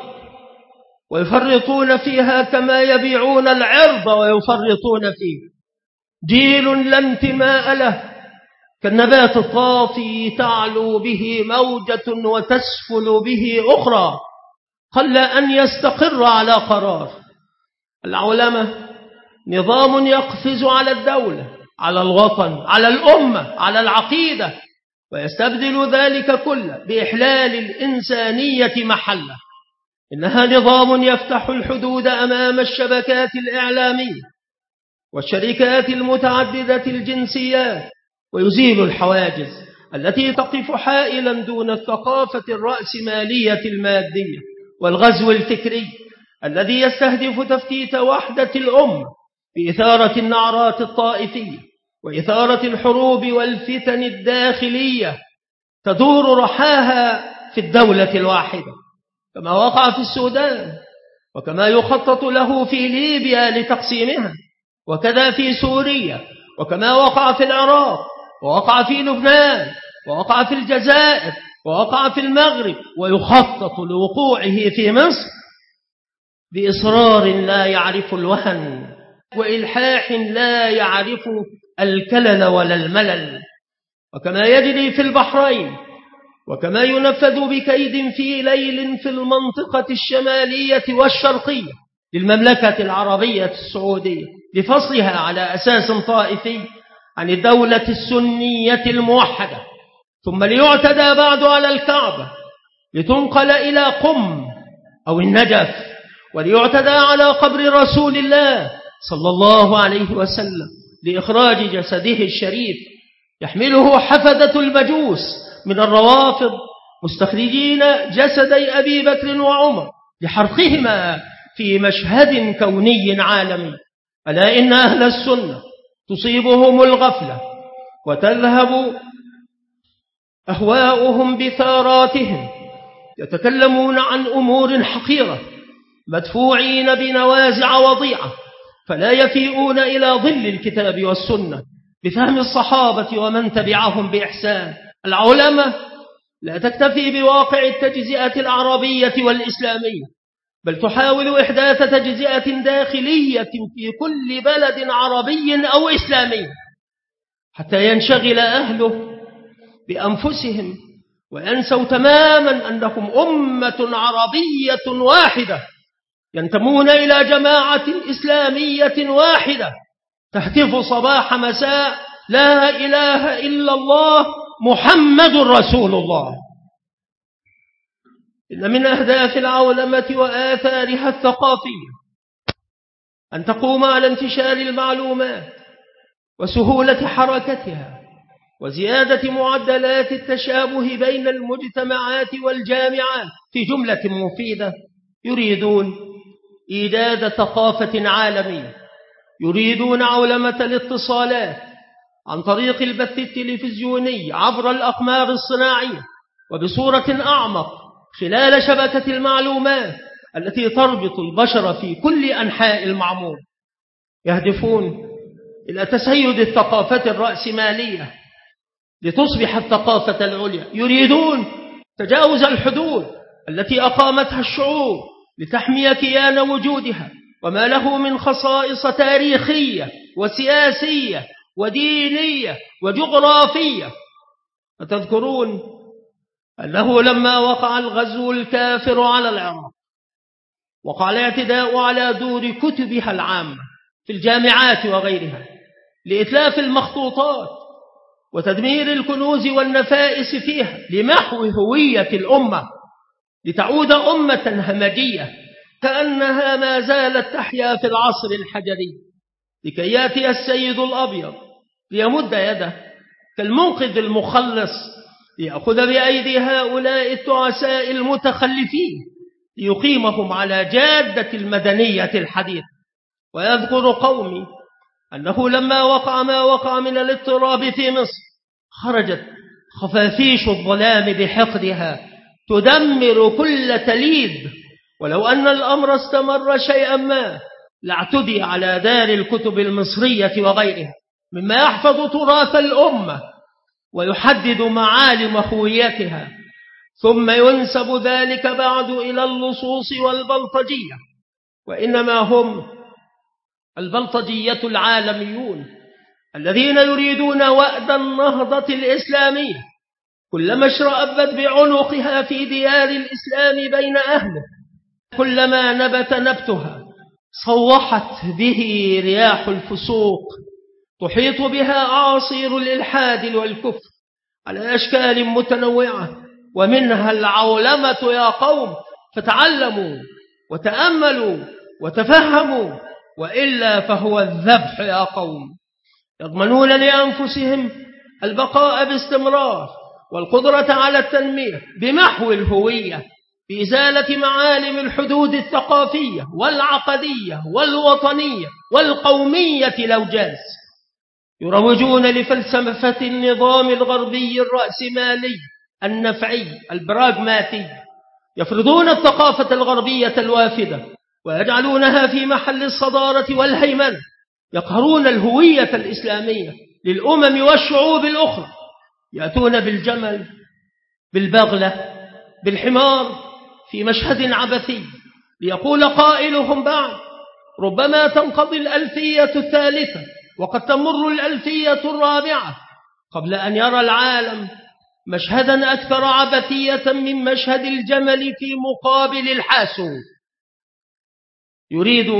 ويفرطون فيها كما يبيعون العرض ويفرطون فيه. جيل لا انتماء له كالنبات الطافي تعلو به موجة وتسفل به أخرى قل أن يستقر على قرار. العولمة نظام يقفز على الدولة، على الوطن، على الأمة، على العقيدة، ويستبدل ذلك كله بإحلال الإنسانية محله. إنها نظام يفتح الحدود أمام الشبكات الإعلامية والشركات المتعددة الجنسيات، ويزيل الحواجز التي تقف حائلا دون الثقافة الرأسمالية المادية والغزو الفكري الذي يستهدف تفتيت وحدة الأمة بإثارة النعرات الطائفية وإثارة الحروب والفتن الداخلية تدور رحاها في الدولة الواحدة، كما وقع في السودان وكما يخطط له في ليبيا لتقسيمها، وكذا في سوريا، وكما وقع في العراق، ووقع في لبنان، ووقع في الجزائر، ووقع في المغرب، ويخطط لوقوعه في مصر بإصرار لا يعرف الوهن وإلحاح لا يعرف الكلل ولا الملل، وكما يجري في البحرين، وكما ينفذ بكيد في ليل في المنطقة الشمالية والشرقية للمملكة العربية السعودية لفصلها على أساس طائفي عن الدولة السنية الموحدة، ثم ليعتدى بعد على الكعبة لتنقل إلى قم أو النجف، وليعتدى على قبر رسول الله صلى الله عليه وسلم لإخراج جسده الشريف يحمله حفدة المجوس من الروافض مستخرجين جسدي أبي بكر وعمر لحرقهما في مشهد كوني عالمي. ألا إن أهل السنة تصيبهم الغفلة وتذهب أهواؤهم بثاراتهم، يتكلمون عن أمور حقيرة مدفوعين بنوازع وضيعة، فلا يفيئون إلى ظل الكتاب والسنة بفهم الصحابة ومن تبعهم بإحسان. العلماء لا تكتفي بواقع التجزئة العربية والإسلامية، بل تحاول إحداث تجزئة داخلية في كل بلد عربي أو إسلامي حتى ينشغل أهله بأنفسهم وينسوا تماما أنهم أمة عربية واحدة ينتمون إلى جماعة إسلامية واحدة تهتف صباح مساء لا إله إلا الله محمد رسول الله. إن من أهداف العولمة وآثارها الثقافية أن تقوم على انتشار المعلومات وسهولة حركتها وزيادة معدلات التشابه بين المجتمعات والجامعات في جملة مفيدة. يريدون إيجاد ثقافة عالمية، يريدون عولمة الاتصالات عن طريق البث التلفزيوني عبر الأقمار الصناعية وبصورة أعمق خلال شبكة المعلومات التي تربط البشر في كل أنحاء المعمور. يهدفون إلى تسيد الثقافة الرأسمالية لتصبح الثقافة العليا، يريدون تجاوز الحدود التي أقامتها الشعوب لتحمي كيان وجودها وما له من خصائص تاريخية وسياسية ودينية وجغرافية. وتذكرون أنه لما وقع الغزو الكافر على العراق وقع الاعتداء على دور كتبها العامة في الجامعات وغيرها لإتلاف المخطوطات وتدمير الكنوز والنفائس فيها لمحو هوية الأمة لتعود أمة همجية كأنها ما زالت تحيا في العصر الحجري. لكي يأتي السيد الأبيض ليمد يده كالمنقذ المخلص ليأخذ بأيدي هؤلاء التعساء المتخلفين ليقيمهم على جادة المدنية الحديثة. ويذكر قومي أنه لما وقع ما وقع من الاضطراب في مصر خرجت خفافيش الظلام بحقدها تدمر كل تليد، ولو أن الأمر استمر شيئا ما لاعتدي على دار الكتب المصرية وغيرها مما يحفظ تراث الأمة ويحدد معالم هويتها، ثم ينسب ذلك بعد إلى اللصوص والبلطجية، وإنما هم البلطجية العالميون الذين يريدون وأد النهضة الإسلامية كلما اشرأبت بعنقها في ديار الإسلام بين أهله، كلما نبت نبتها صوحت به رياح الفسوق، تحيط بها أعاصير الإلحاد والكفر على أشكال متنوعة، ومنها العولمة يا قوم، فتعلموا وتأملوا وتفهموا، وإلا فهو الذبح يا قوم. يضمنون لأنفسهم البقاء باستمرار والقدرة على التنمية بمحو الهوية بإزالة معالم الحدود الثقافية والعقدية والوطنية والقومية لو جاز. يروجون لفلسفة النظام الغربي الرأسمالي النفعي البراغماتي، يفرضون الثقافة الغربية الوافدة ويجعلونها في محل الصدارة والهيمنة، يقهرون الهوية الإسلامية للأمم والشعوب الأخرى، يأتون بالجمل بالبغلة بالحمار في مشهد عبثي، ليقول قائلهم بعد ربما تنقضي الألفية الثالثة وقد تمر الألفية الرابعة قبل أن يرى العالم مشهدا أكثر عبثية من مشهد الجمل في مقابل الحاسو. يريد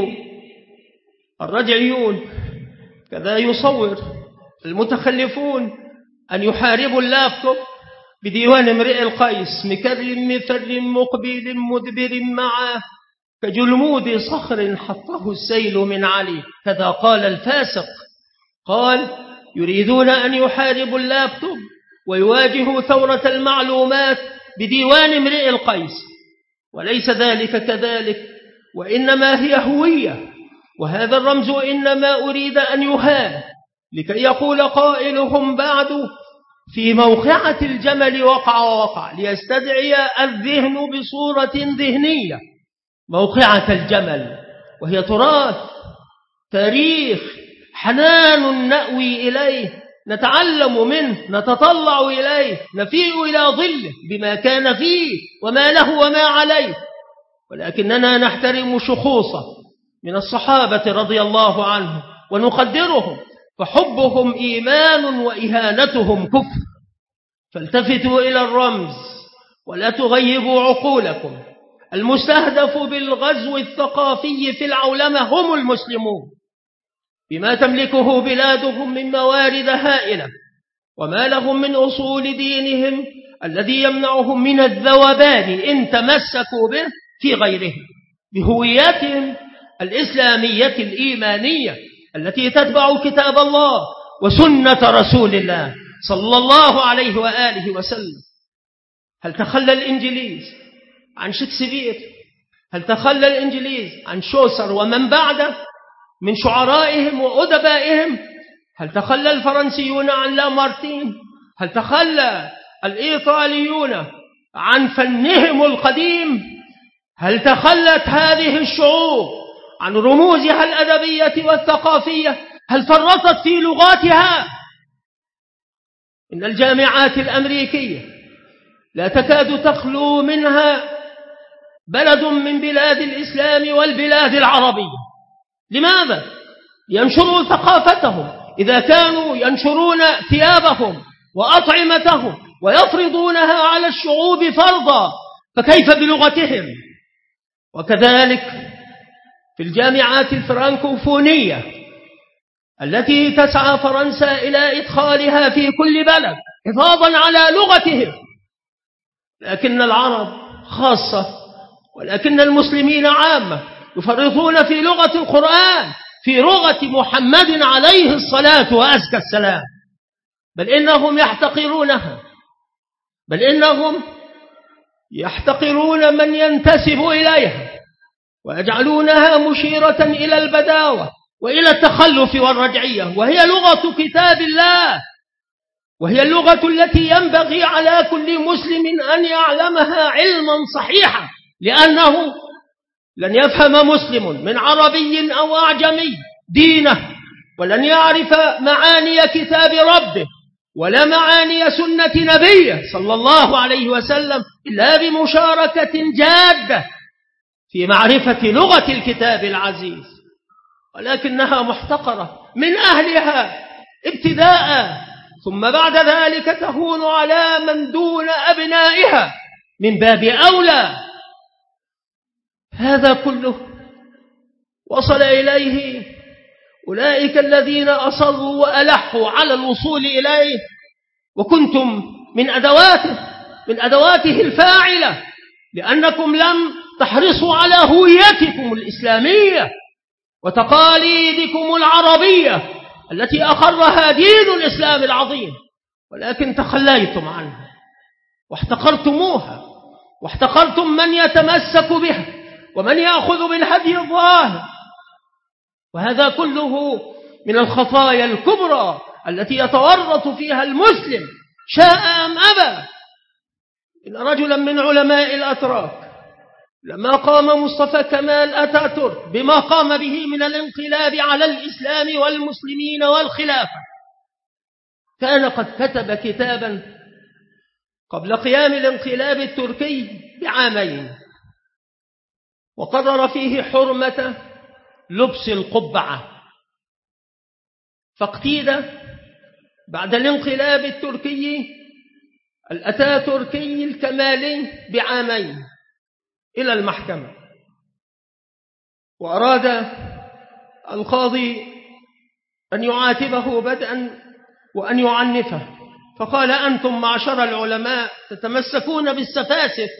الرجعيون كذا يصور المتخلفون أن يحاربوا اللابتوب بديوان امرئ القيس مكر مثر مقبل مدبر معه كجلمود صخر حطه السيل من علي، كذا قال الفاسق. قال يريدون أن يحاربوا اللابتوب ويواجهوا ثورة المعلومات بديوان امرئ القيس، وليس ذلك كذلك، وإنما هي هوية، وهذا الرمز إنما أريد أن يهان لكي يقول قائلهم بعد في موقعة الجمل وقع ليستدعي الذهن بصورة ذهنية موقعة الجمل، وهي تراث تاريخ حنان نأوي إليه، نتعلم منه، نتطلع إليه، نفيء إلى ظله بما كان فيه وما له وما عليه، ولكننا نحترم شخوصه من الصحابة رضي الله عنهم ونقدرهم، فحبهم إيمان وإهانتهم كفر. فالتفتوا إلى الرمز ولا تغيبوا عقولكم. المستهدف بالغزو الثقافي في العولمة هم المسلمون بما تملكه بلادهم من موارد هائلة، وما لهم من أصول دينهم الذي يمنعهم من الذوبان إن تمسكوا به في غيرهم، بهوياتهم الإسلامية الإيمانية التي تتبع كتاب الله وسنة رسول الله صلى الله عليه وآله وسلم. هل تخلى الإنجليز عن شكسبير؟ هل تخلى الإنجليز عن شوسر ومن بعده من شعرائهم وأدبائهم؟ هل تخلى الفرنسيون عن لامارتين؟ هل تخلى الإيطاليون عن فنهم القديم؟ هل تخلت هذه الشعوب عن رموزها الأدبية والثقافية؟ هل فرطت في لغاتها؟ إن الجامعات الأمريكية لا تكاد تخلو منها بلد من بلاد الإسلام والبلاد العربية. لماذا؟ ينشروا ثقافتهم. إذا كانوا ينشرون ثيابهم وأطعمتهم ويفرضونها على الشعوب فرضا، فكيف بلغتهم؟ وكذلك في الجامعات الفرنكوفونية التي تسعى فرنسا إلى إدخالها في كل بلد حفاظا على لغتهم، لكن العرب خاصة ولكن المسلمين عامة يفرطون في لغة القرآن في لغة محمد عليه الصلاة وأزكى السلام، بل إنهم يحتقرونها، بل إنهم يحتقرون من ينتسب إليها ويجعلونها مشيرة إلى البداوة وإلى التخلف والرجعية، وهي لغة كتاب الله، وهي اللغة التي ينبغي على كل مسلم أن يعلمها علما صحيحا، لأنه لن يفهم مسلم من عربي أو أعجمي دينه ولن يعرف معاني كتاب ربه ولا معاني سنة نبيه صلى الله عليه وسلم إلا بمشاركة جادة في معرفة لغة الكتاب العزيز، ولكنها محتقرة من أهلها ابتداء، ثم بعد ذلك تهون على من دون أبنائها من باب أولى. هذا كله وصل إليه أولئك الذين أصروا وألحوا على الوصول إليه، وكنتم من أدواته الفاعلة، لأنكم لم تحرصوا على هويتكم الإسلامية وتقاليدكم العربية التي أقرها دين الإسلام العظيم، ولكن تخليتم عنها واحتقرتموها، واحتقرتم من يتمسك بها ومن يأخذ بالهدي الظاهر. وهذا كله من الخطايا الكبرى التي يتورط فيها المسلم شاء أم أبى. إن رجلا من علماء الأتراك لما قام مصطفى كمال أتاتورك بما قام به من الانقلاب على الإسلام والمسلمين والخلافة، كان قد كتب كتابا قبل قيام الانقلاب التركي بعامين، وقرر فيه حرمة لبس القبعة، فاقتيد بعد الانقلاب التركي الأتاتوركي الكمالي بعامين إلى المحكمة، وأراد القاضي أن يعاتبه بدءا وأن يعنفه، فقال: أنتم معشر العلماء تتمسكون بالسفاسف،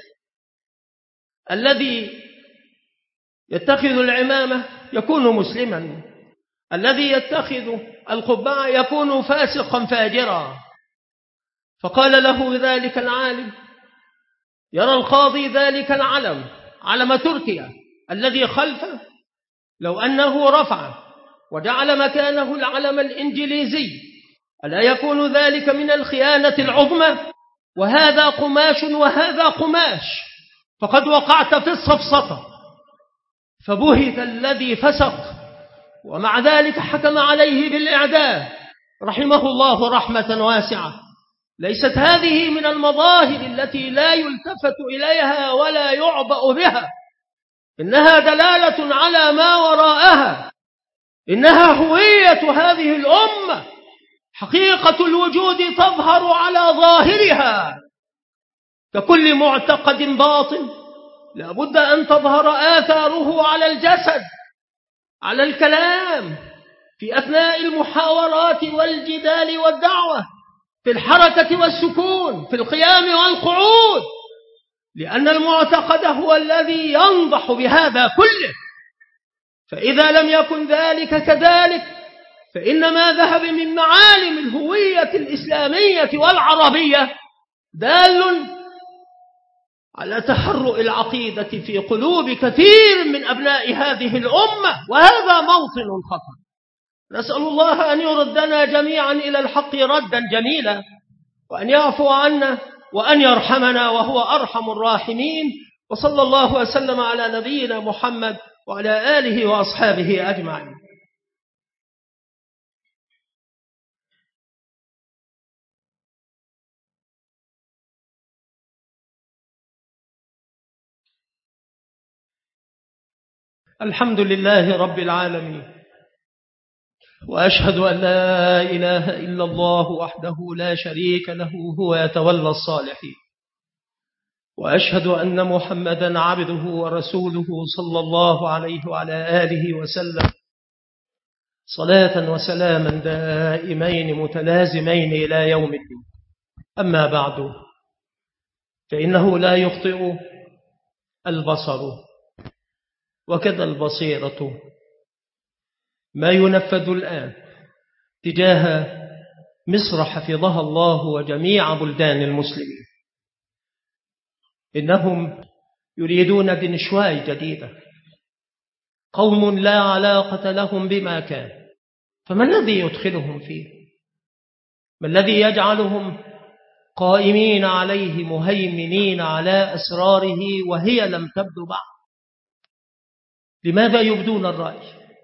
الذي يتخذ العمامة يكون مسلما، الذي يتخذ القبعة يكون فاسقا فاجرا. فقال له ذلك العالم: يرى القاضي ذلك العلم، علم تركيا الذي خلفه، لو أنه رفع وجعل مكانه العلم الإنجليزي ألا يكون ذلك من الخيانة العظمى؟ وهذا قماش وهذا قماش، فقد وقعت في السفسطة. فبهت الذي فسق، ومع ذلك حكم عليه بالإعدام رحمه الله رحمة واسعة. ليست هذه من المظاهر التي لا يلتفت إليها ولا يعبأ بها، إنها دلالة على ما وراءها، إنها هوية هذه الأمة، حقيقة الوجود تظهر على ظاهرها. ككل معتقد باطل لا بد أن تظهر آثاره على الجسد، على الكلام، في أثناء المحاورات والجدال والدعوة، في الحركة والسكون، في القيام والقعود، لأن المعتقد هو الذي ينضح بهذا كله. فإذا لم يكن ذلك كذلك، فإن ما ذهب من معالم الهوية الإسلامية والعربية دال على تحرؤ العقيدة في قلوب كثير من أبناء هذه الأمة، وهذا موطن خطر. نسأل الله أن يردنا جميعا إلى الحق ردا جميلا، وأن يعفو عنا وأن يرحمنا وهو أرحم الراحمين. وصلى الله وسلم على نبينا محمد وعلى آله وأصحابه أجمعين. الحمد لله رب العالمين، وأشهد أن لا إله إلا الله وحده لا شريك له هو يتولى الصالحين، وأشهد أن محمدا عبده ورسوله صلى الله عليه وعلى آله وسلم، صلاة وسلاما دائمين متلازمين إلى يوم الدين. أما بعد، فإنه لا يخطئ البصر وكذا البصيرة، ما ينفذ الآن تجاه مصر حفظها الله وجميع بلدان المسلمين. إنهم يريدون دنشواي جديدة، قوم لا علاقة لهم بما كان، فما الذي يدخلهم فيه؟ ما الذي يجعلهم قائمين عليه مهيمنين على أسراره وهي لم تبدو بعد؟ لماذا يبدون الرأي؟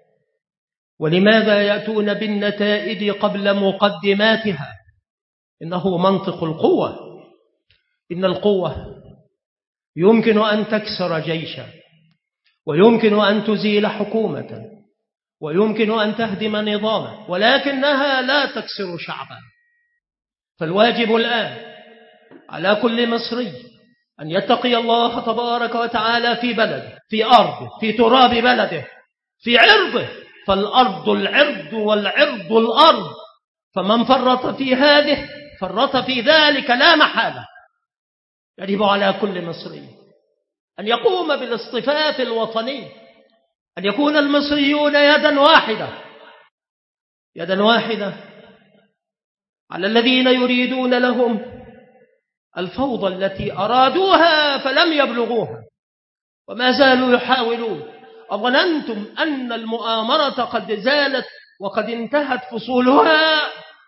ولماذا يأتون بالنتائج قبل مقدماتها؟ إنه منطق القوة. إن القوة يمكن أن تكسر جيشا، ويمكن أن تزيل حكومة، ويمكن أن تهدم نظاما، ولكنها لا تكسر شعبا. فالواجب الآن على كل مصري أن يتقي الله تبارك وتعالى في بلده، في أرضه، في تراب بلده، في عرضه، فالأرض العرض والعرض الأرض، فمن فرط في هذه فرط في ذلك لا محالة. يجب على كل مصري أن يقوم بالاصطفاف الوطني، أن يكون المصريون يدا واحدة، يدا واحدة على الذين يريدون لهم الفوضى التي أرادوها فلم يبلغوها وما زالوا يحاولون. أظننتم أن المؤامرة قد زالت وقد انتهت فصولها؟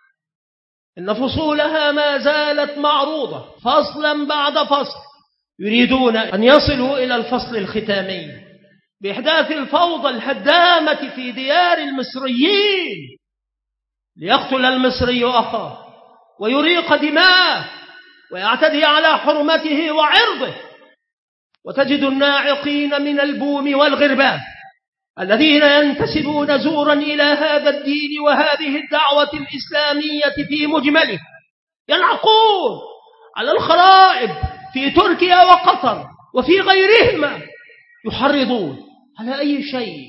إن فصولها ما زالت معروضة فصلا بعد فصل. يريدون أن يصلوا إلى الفصل الختامي بإحداث الفوضى الهدامة في ديار المصريين، ليقتل المصري أخاه ويريق دماءه ويعتدي على حرمته وعرضه. وتجد الناعقين من البوم والغربان الذين ينتسبون زورا إلى هذا الدين وهذه الدعوة الإسلامية في مجمله ينعقون على الخرائب في تركيا وقطر وفي غيرهما، يحرضون على أي شيء.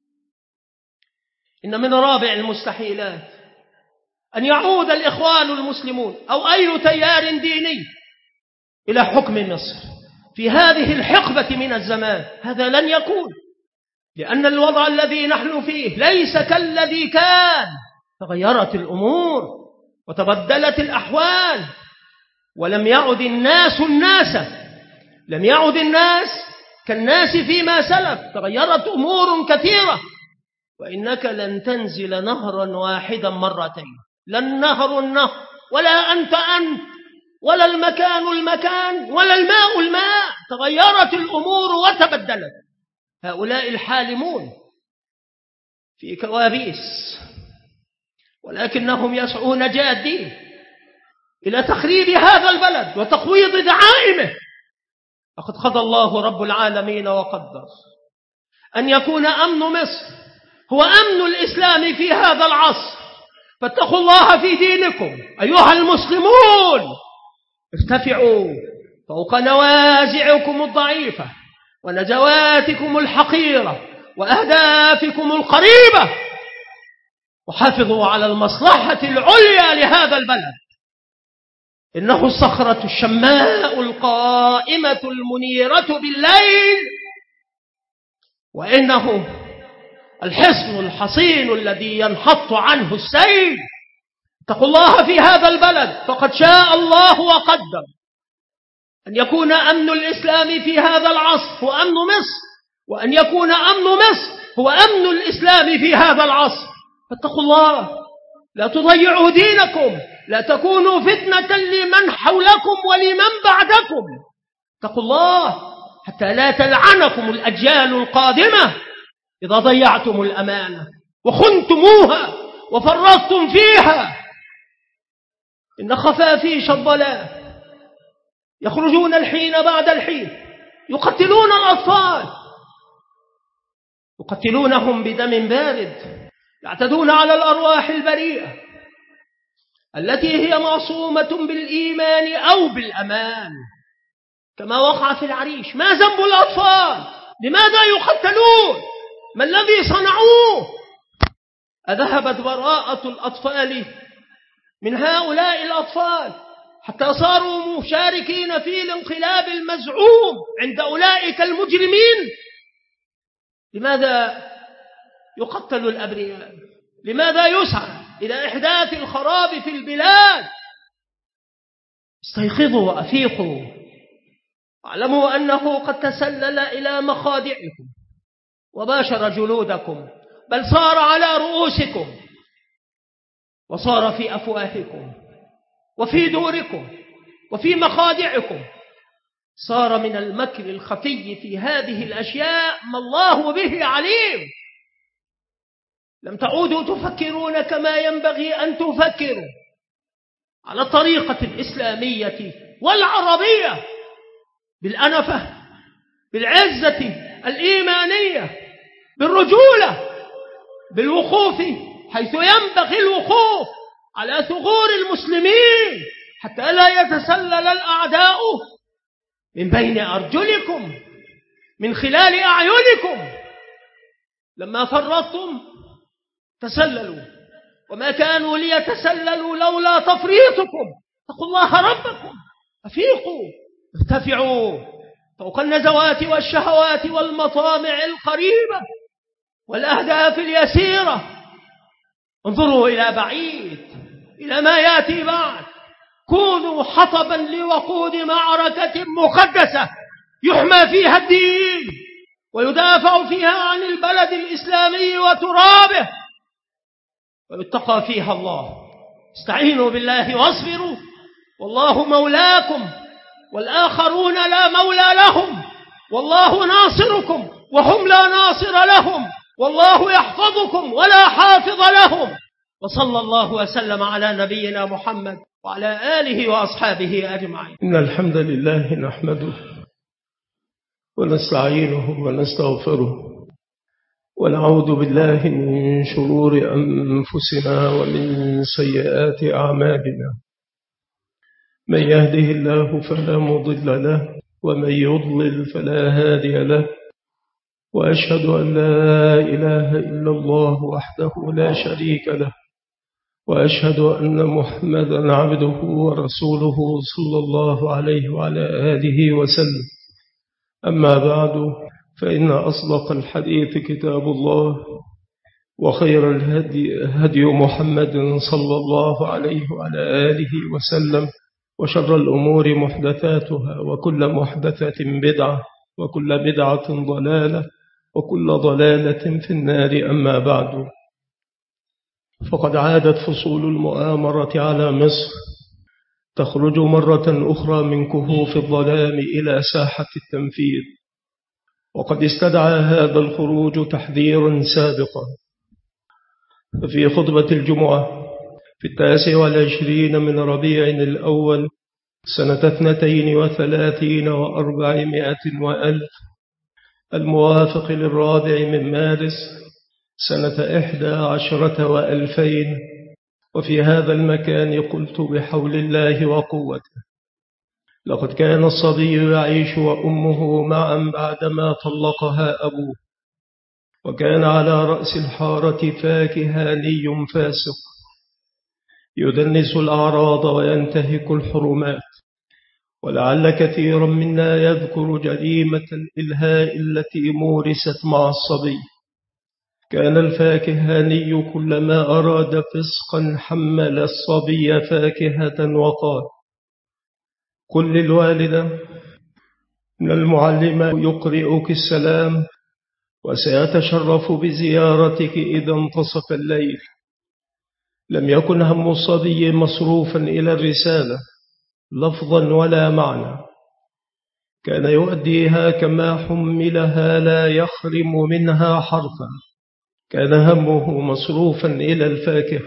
إن من رابع المستحيلات أن يعود الإخوان المسلمون أو أي تيار ديني إلى حكم مصر في هذه الحقبة من الزمان. هذا لن يكون، لأن الوضع الذي نحن فيه ليس كالذي كان. تغيرت الأمور وتبدلت الأحوال، ولم يعد الناس لم يعد الناس كالناس فيما سلف. تغيرت أمور كثيرة، وإنك لن تنزل نهرا واحدا مرتين، لا النهر ولا أنت ولا المكان ولا الماء. تغيرت الأمور وتبدلت. هؤلاء الحالمون في كوابيس، ولكنهم يسعون جادين إلى تخريب هذا البلد وتقويض دعائمه. لقد قضى الله رب العالمين وقدر أن يكون أمن مصر هو أمن الإسلام في هذا العصر. فاتقوا الله في دينكم أيها المسلمون، ارتفعوا فوق نوازعكم الضعيفة ونزواتكم الحقيرة وأهدافكم القريبة، وحافظوا على المصلحة العليا لهذا البلد. إنه الصخرة الشماء القائمة المنيرة بالليل، وإنه الحصن الحصين الذي ينحط عنه السيل. اتقوا الله في هذا البلد، فقد شاء الله وقدر أن يكون أمن الإسلام في هذا العصر هو أمن مصر، وأن يكون أمن مصر هو أمن الإسلام في هذا العصر. فاتقوا الله، لا تضيعوا دينكم، لا تكونوا فتنة لمن حولكم ولمن بعدكم. اتقوا الله حتى لا تلعنكم الأجيال القادمة إذا ضيعتم الأمانة وخنتموها وفرطتم فيها. إن خفافيش الضلال يخرجون الحين بعد الحين، يقتلون الأطفال، يقتلونهم بدم بارد، يعتدون على الأرواح البريئة التي هي معصومة بالإيمان أو بالأمان، كما وقع في العريش. ما ذنب الأطفال؟ لماذا يقتلون؟ ما الذي صنعوه؟ أذهبت براءة الأطفال من هؤلاء الأطفال حتى صاروا مشاركين في الانقلاب المزعوم عند أولئك المجرمين؟ لماذا يقتل الأبرياء؟ لماذا يسعى إلى إحداث الخراب في البلاد؟ استيقظوا وأفيقوا، واعلموا أنه قد تسلل إلى مخادعكم وباشر جلودكم، بل صار على رؤوسكم وصار في أفواهكم وفي دوركم وفي مخادعكم. صار من المكر الخفي في هذه الأشياء ما الله به عليم. لم تعودوا تفكرون كما ينبغي أن تفكروا على الطريقة الإسلامية والعربية، بالأنفة، بالعزة الإيمانية، بالرجولة، بالوقوف حيث ينبغي الوقوف على ثغور المسلمين حتى لا يتسلل الأعداء من بين أرجلكم، من خلال أعينكم. لما فرطتم تسللوا، وما كانوا ليتسللوا لولا تفريطكم. اتقوا الله ربكم، أفيقوا، ارتفعوا فوق النزوات والشهوات والمطامع القريبة والأهداف اليسيرة. انظروا إلى بعيد، إلى ما يأتي بعد. كونوا حطبا لوقود معركة مقدسة يحمى فيها الدين ويدافع فيها عن البلد الإسلامي وترابه ويتقى فيها الله. استعينوا بالله واصبروا، والله مولاكم والآخرون لا مولى لهم، والله ناصركم وهم لا ناصر لهم، والله يحفظكم ولا حافظ لهم. وصلى الله وسلم على نبينا محمد وعلى آله وأصحابه أجمعين. إن الحمد لله نحمده ونستعينه ونستغفره ونعوذ بالله من شرور أنفسنا ومن سيئات أعمالنا. من يهده الله فلا مضل له ومن يضلل فلا هادي له، وأشهد أن لا إله إلا الله وحده لا شريك له، وأشهد أن محمدا عبده ورسوله صلى الله عليه وعلى آله وسلم. أما بعد، فإن أصدق الحديث كتاب الله، وخير الهدي هدي محمد صلى الله عليه وعلى آله وسلم، وشر الأمور محدثاتها، وكل محدثة بدعة، وكل بدعة ضلالة، وكل ضلالة في النار. أما بعد، فقد عادت فصول المؤامرة على مصر تخرج مرة أخرى من كهوف الظلام إلى ساحة التنفيذ، وقد استدعى هذا الخروج تحذيرا سابقا. ففي خطبة الجمعة في 29 من ربيع الأول سنة 32 و400 وألف، الموافق للرابع من مارس سنة 11 و2000، وفي هذا المكان قلت بحول الله وقوته: لقد كان الصبي يعيش وأمه معا بعدما طلقها أبوه، وكان على رأس الحارة فاكهاني فاسق يدنس الأعراض وينتهك الحرمات. ولعل كثيرا منا يذكر جريمة الإلهاء التي مورست مع الصبي. كان الفاكهاني كلما أراد فسقا حمل الصبي فاكهة وقال: قل للوالدة إن المعلم يقرئك السلام وسيتشرف بزيارتك إذا انتصف الليل. لم يكن هم الصبي مصروفا إلى الرسالة لفظا ولا معنى، كان يؤديها كما حملها لا يخرم منها حرفا. كان همه مصروفا إلى الفاكهة،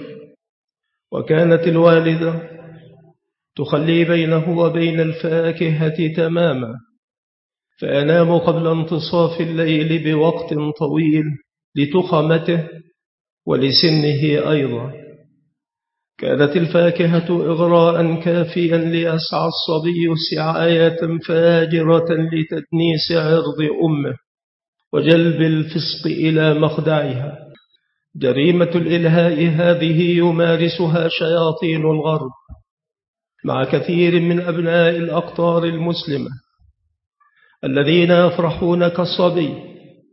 وكانت الوالدة تخلي بينه وبين الفاكهة تماما، فأنام قبل انتصاف الليل بوقت طويل لتخمته ولسنه أيضا. كانت الفاكهة إغراء كافيا ليسعى الصبي سعاية فاجرة لتدنيس عرض أمه وجلب الفسق إلى مخدعها. جريمة الإلهاء هذه يمارسها شياطين الغرب مع كثير من أبناء الأقطار المسلمة الذين يفرحون كالصبي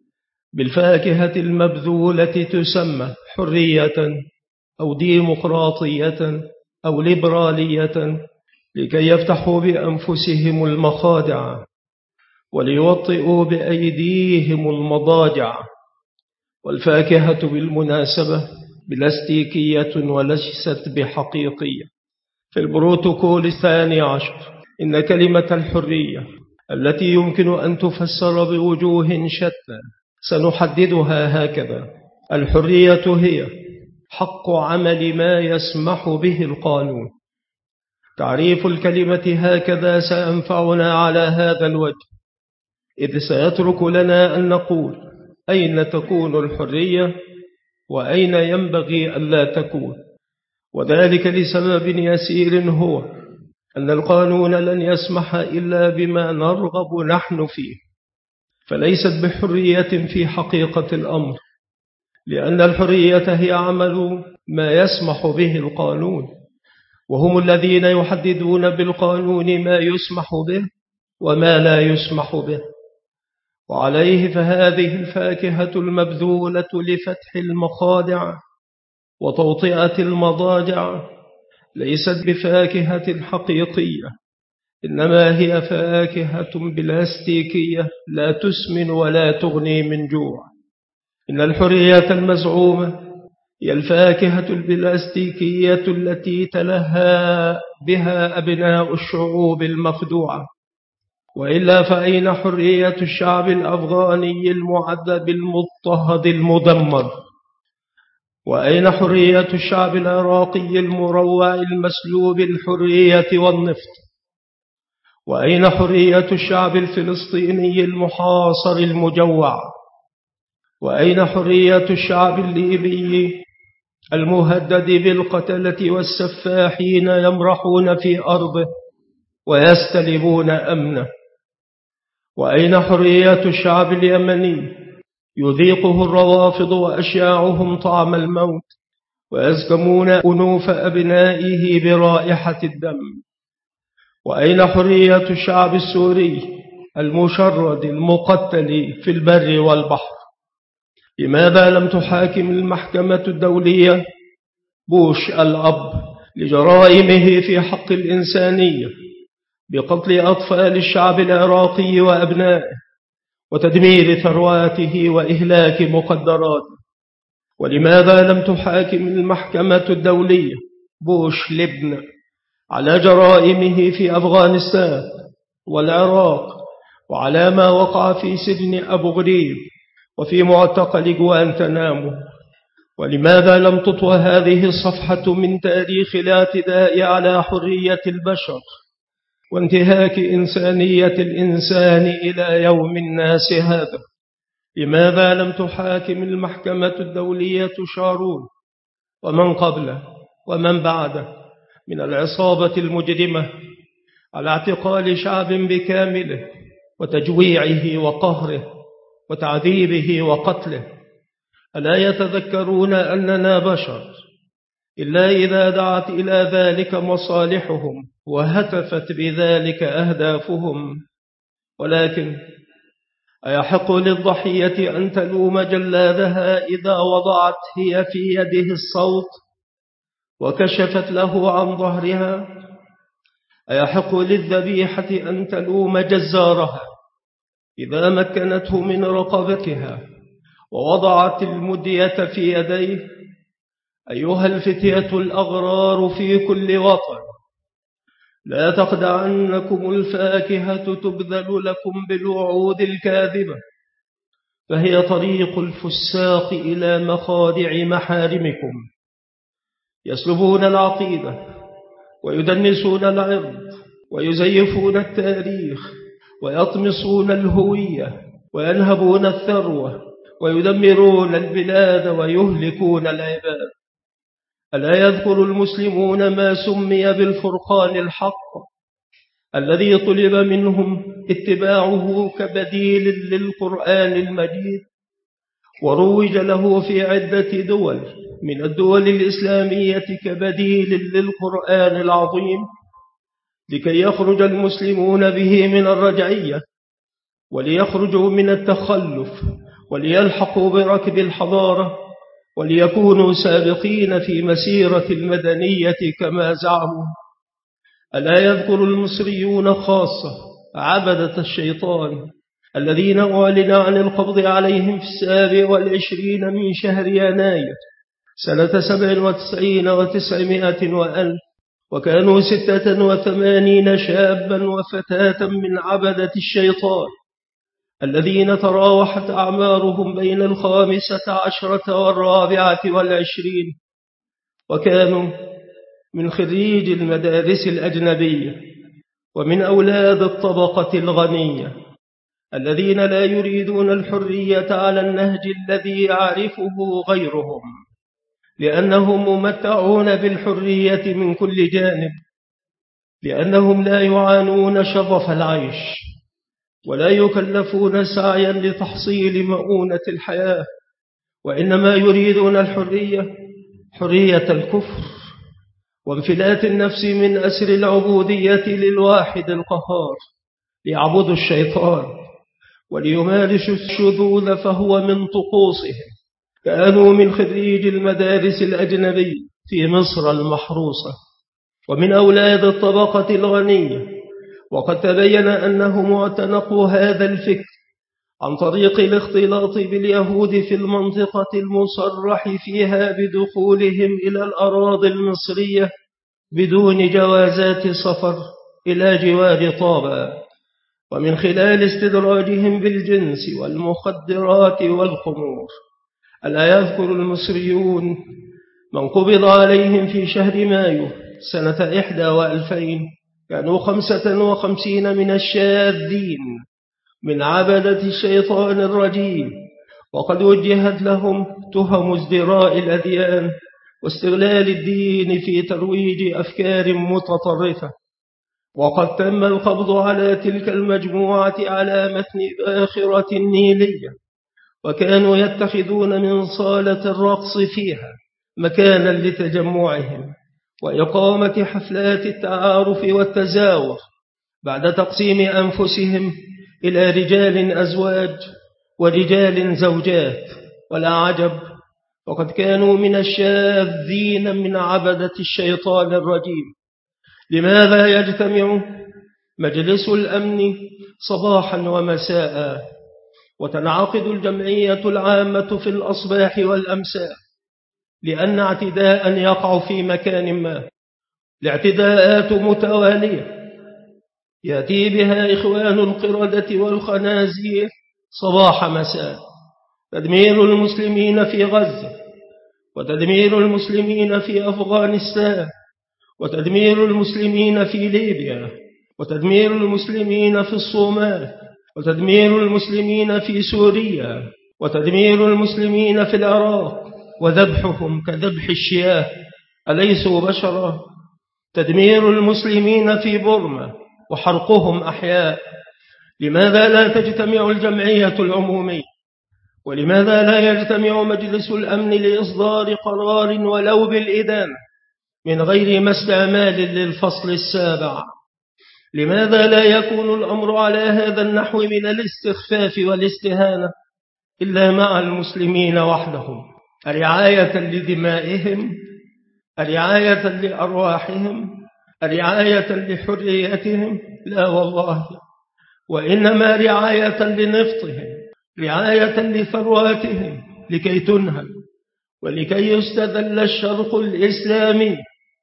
بالفاكهة المبذولة تسمى حرية أو ديمقراطية أو ليبرالية، لكي يفتحوا بأنفسهم المخادع وليوطئوا بأيديهم المضاجع. والفاكهة بالمناسبة بلاستيكية وليست بحقيقية. في البروتوكول 12 إن كلمة الحرية التي يمكن أن تفسر بوجوه شتى سنحددها هكذا: الحرية هي حق عمل ما يسمح به القانون. تعريف الكلمة هكذا سينفعنا على هذا الوجه، إذ سيترك لنا أن نقول أين تكون الحرية وأين ينبغي ألا تكون، وذلك لسبب يسير، هو أن القانون لن يسمح إلا بما نرغب نحن فيه، فليست بحرية في حقيقة الأمر، لأن الحرية هي عمل ما يسمح به القانون، وهم الذين يحددون بالقانون ما يسمح به وما لا يسمح به. وعليه فهذه الفاكهة المبذولة لفتح المخادع وتوطئة المضاجع ليست بفاكهة حقيقية، إنما هي فاكهة بلاستيكية لا تسمن ولا تغني من جوع. إن الحرية المزعومة هي الفاكهة البلاستيكية التي تلهى بها أبناء الشعوب المخدوعة، وإلا فأين حرية الشعب الأفغاني المعذب المضطهد المدمر؟ وأين حرية الشعب العراقي المروع المسلوب الحرية والنفط؟ وأين حرية الشعب الفلسطيني المحاصر المجوع؟ وأين حرية الشعب الليبي المهدد بالقتلة والسفاحين يمرحون في أرضه ويستلبون أمنه؟ وأين حرية الشعب اليمني يذيقه الروافض وأشياعهم طعم الموت ويزكمون أنوف أبنائه برائحة الدم؟ وأين حرية الشعب السوري المشرد المقتل في البر والبحر؟ لماذا لم تحاكم المحكمة الدولية بوش الأب لجرائمه في حق الإنسانية بقتل أطفال الشعب العراقي وأبنائه وتدمير ثرواته وإهلاك مقدراته؟ ولماذا لم تحاكم المحكمة الدولية بوش لابن على جرائمه في أفغانستان والعراق وعلى ما وقع في سجن أبو غريب وفي معتقل غوانتنامو؟ ولماذا لم تطوى هذه الصفحة من تاريخ الاعتداء على حرية البشر وانتهاك إنسانية الإنسان إلى يوم الناس هذا؟ لماذا لم تحاكم المحكمة الدولية شارون ومن قبله ومن بعده من العصابة المجرمة على اعتقال شعب بكامله وتجويعه وقهره وتعذيبه وقتله؟ ألا يتذكرون أننا بشر إلا إذا دعت إلى ذلك مصالحهم وهتفت بذلك أهدافهم؟ ولكن أيحق للضحية أن تلوم جلادها إذا وضعت هي في يده الصوت وكشفت له عن ظهرها؟ أيحق للذبيحة أن تلوم جزارها إذا مكنته من رقبتها ووضعت المدية في يديه؟ أيها الفتية الأغرار في كل وطن، لا تخدعنكم الفاكهة تبذل لكم بالوعود الكاذبة، فهي طريق الفساق إلى مخادع محارمكم. يسلبون العقيدة ويدنسون العرض ويزيفون التاريخ ويطمسون الهوية وينهبون الثروة ويدمرون البلاد ويهلكون العباد. ألا يذكر المسلمون ما سمي بالفرقان الحق الذي طلب منهم اتباعه كبديل للقرآن المجيد، وروج له في عدة دول من الدول الإسلامية كبديل للقرآن العظيم، لكي يخرج المسلمون به من الرجعية وليخرجوا من التخلف وليلحقوا بركب الحضارة، وليكونوا سابقين في مسيرة المدنية كما زعموا. ألا يذكر المصريون خاصة عبدة الشيطان الذين أعلن عن القبض عليهم في 27 من شهر يناير سنة 97 و900 وألف، وكانوا 86 شابا وفتاة من عبدة الشيطان الذين تراوحت أعمارهم بين 15 و24، وكانوا من خريج المدارس الأجنبية ومن أولاد الطبقة الغنية الذين لا يريدون الحرية على النهج الذي يعرفه غيرهم، لأنهم ممتعون بالحرية من كل جانب، لأنهم لا يعانون شظف العيش ولا يكلفون سعيا لتحصيل مؤونة الحياة، وإنما يريدون الحرية، حرية الكفر وانفلات النفس من أسر العبودية للواحد القهار، ليعبدوا الشيطان وليمارسوا الشذوذ فهو من طقوسهم. كانوا من خريج المدارس الأجنبية في مصر المحروسة ومن أولاد الطبقة الغنية، وقد تبين أنهم اعتنقوا هذا الفكر عن طريق الاختلاط باليهود في المنطقة المصرح فيها بدخولهم إلى الأراضي المصرية بدون جوازات سفر إلى جوار طابا، ومن خلال استدراجهم بالجنس والمخدرات والخمور. ألا يذكر المصريون من قبض عليهم في شهر مايو سنة 21 كانوا 55 من الشاذين من عبدة الشيطان الرجيم، وقد وجهت لهم تهم ازدراء الأديان واستغلال الدين في ترويج أفكار متطرفة. وقد تم القبض على تلك المجموعة على متن باخرة نيلية، وكانوا يتخذون من صالة الرقص فيها مكانا لتجمعهم وإقامة حفلات التعارف والتزاور بعد تقسيم أنفسهم إلى رجال أزواج ورجال زوجات. ولا عجب، وقد كانوا من الشاذين من عبدة الشيطان الرجيم. لماذا يجتمع مجلس الأمن صباحا ومساء وتنعقد الجمعية العامة في الأصباح والأمساء؟ لأن اعتداء يقع في مكان ما، الاعتداءات متوالية يأتي بها إخوان القردة والخنازير صباح مساء، تدمير المسلمين في غزة، وتدمير المسلمين في أفغانستان، وتدمير المسلمين في ليبيا، وتدمير المسلمين في الصومال، وتدمير المسلمين في سوريا، وتدمير المسلمين في العراق، وذبحهم كذبح الشياه، أليسوا بشرا؟ تدمير المسلمين في بورما وحرقهم أحياء. لماذا لا تجتمع الجمعية العمومية؟ ولماذا لا يجتمع مجلس الأمن لإصدار قرار ولو بالإدانة من غير ما استعمال للفصل السابع؟ لماذا لا يكون الأمر على هذا النحو من الاستخفاف والاستهانة إلا مع المسلمين وحدهم؟ رعاية لدمائهم، رعاية لأرواحهم، رعاية لحريتهم؟ لا والله، وإنما رعاية لنفطهم، رعاية لثرواتهم لكي تنهب، ولكي يستذل الشرق الإسلامي،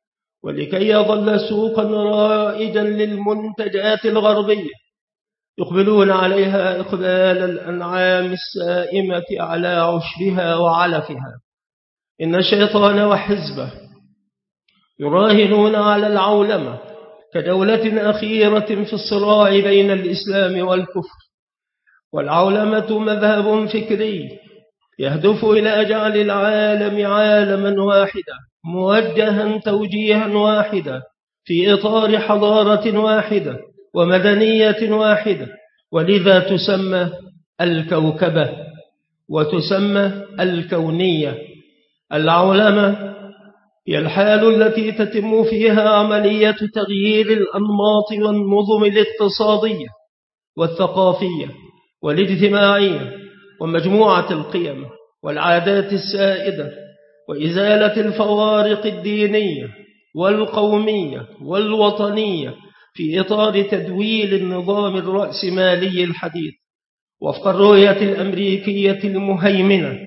ولكي يظل سوقا رائجا للمنتجات الغربية يقبلون عليها إقبال الأنعام السائمة على عشبها وعلفها. إن الشيطان وحزبه يراهنون على العولمة كدولة أخيرة في الصراع بين الإسلام والكفر، والعولمة مذهب فكري يهدف إلى جعل العالم عالما واحدا موجها توجيها واحدا في إطار حضارة واحدة ومدنية واحدة، ولذا تسمى الكوكبة وتسمى الكونية. العولمة هي الحال التي تتم فيها عملية تغيير الأنماط والنظم الاقتصادية والثقافية والاجتماعية ومجموعة القيم والعادات السائدة، وإزالة الفوارق الدينية والقومية والوطنية في إطار تدويل النظام الرأسمالي الحديث وفق الرؤية الأمريكية المهيمنة،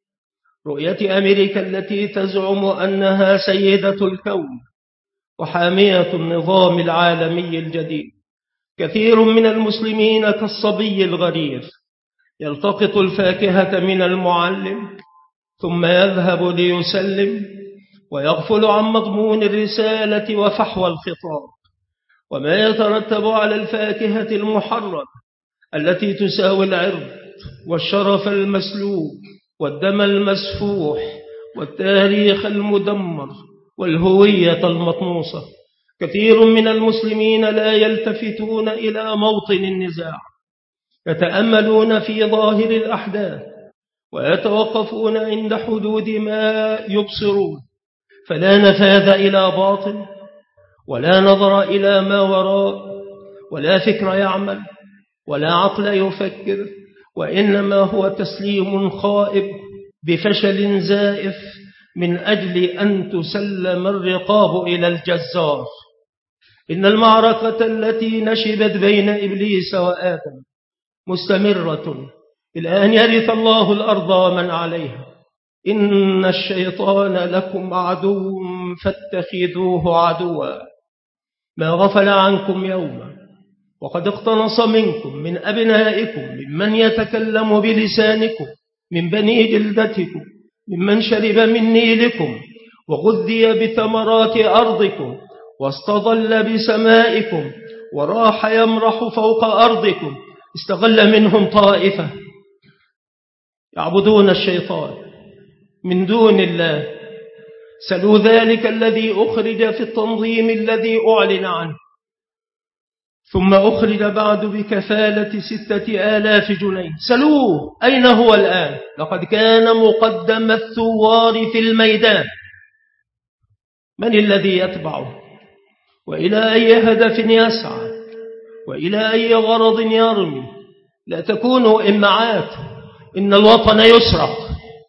رؤية أمريكا التي تزعم أنها سيدة الكون وحامية النظام العالمي الجديد. كثير من المسلمين كالصبي الغريب يلتقط الفاكهة من المعلم ثم يذهب ليسلم ويغفل عن مضمون الرسالة وفحوى الخطاب وما يترتب على الفاكهة المحررة التي تساوي العرض والشرف المسلوب والدم المسفوح والتاريخ المدمر والهوية المطموسة. كثير من المسلمين لا يلتفتون إلى موطن النزاع، يتأملون في ظاهر الأحداث ويتوقفون عند حدود ما يبصرون، فلا نفاذ إلى باطل ولا نظر إلى ما وراء ولا فكر يعمل ولا عقل يفكر، وإنما هو تسليم خائب بفشل زائف من أجل أن تسلم الرقاب إلى الجزار. إن المعركة التي نشبت بين إبليس وآدم مستمرة إلى أن يرث الله الأرض ومن عليها. إن الشيطان لكم عدو فاتخذوه عدوا ما غفل عنكم يوما وقد اقتنص منكم من أبنائكم ممن يتكلم بلسانكم من بني جلدتكم ممن شرب من نيلكم وغذي بثمرات أرضكم واستظل بسمائكم وراح يمرح فوق أرضكم. استغل منهم طائفة يعبدون الشيطان من دون الله، سلوا ذلك الذي أخرج في التنظيم الذي أعلن عنه، ثم أخرج بعد بكفالة 6,000 جنيه. سلوه أين هو الآن؟ لقد كان مقدم الثوار في الميدان. من الذي يتبعه؟ وإلى أي هدف يسعى؟ وإلى أي غرض يرمي؟ لا تكونوا إمعات. إن الوطن يسرق.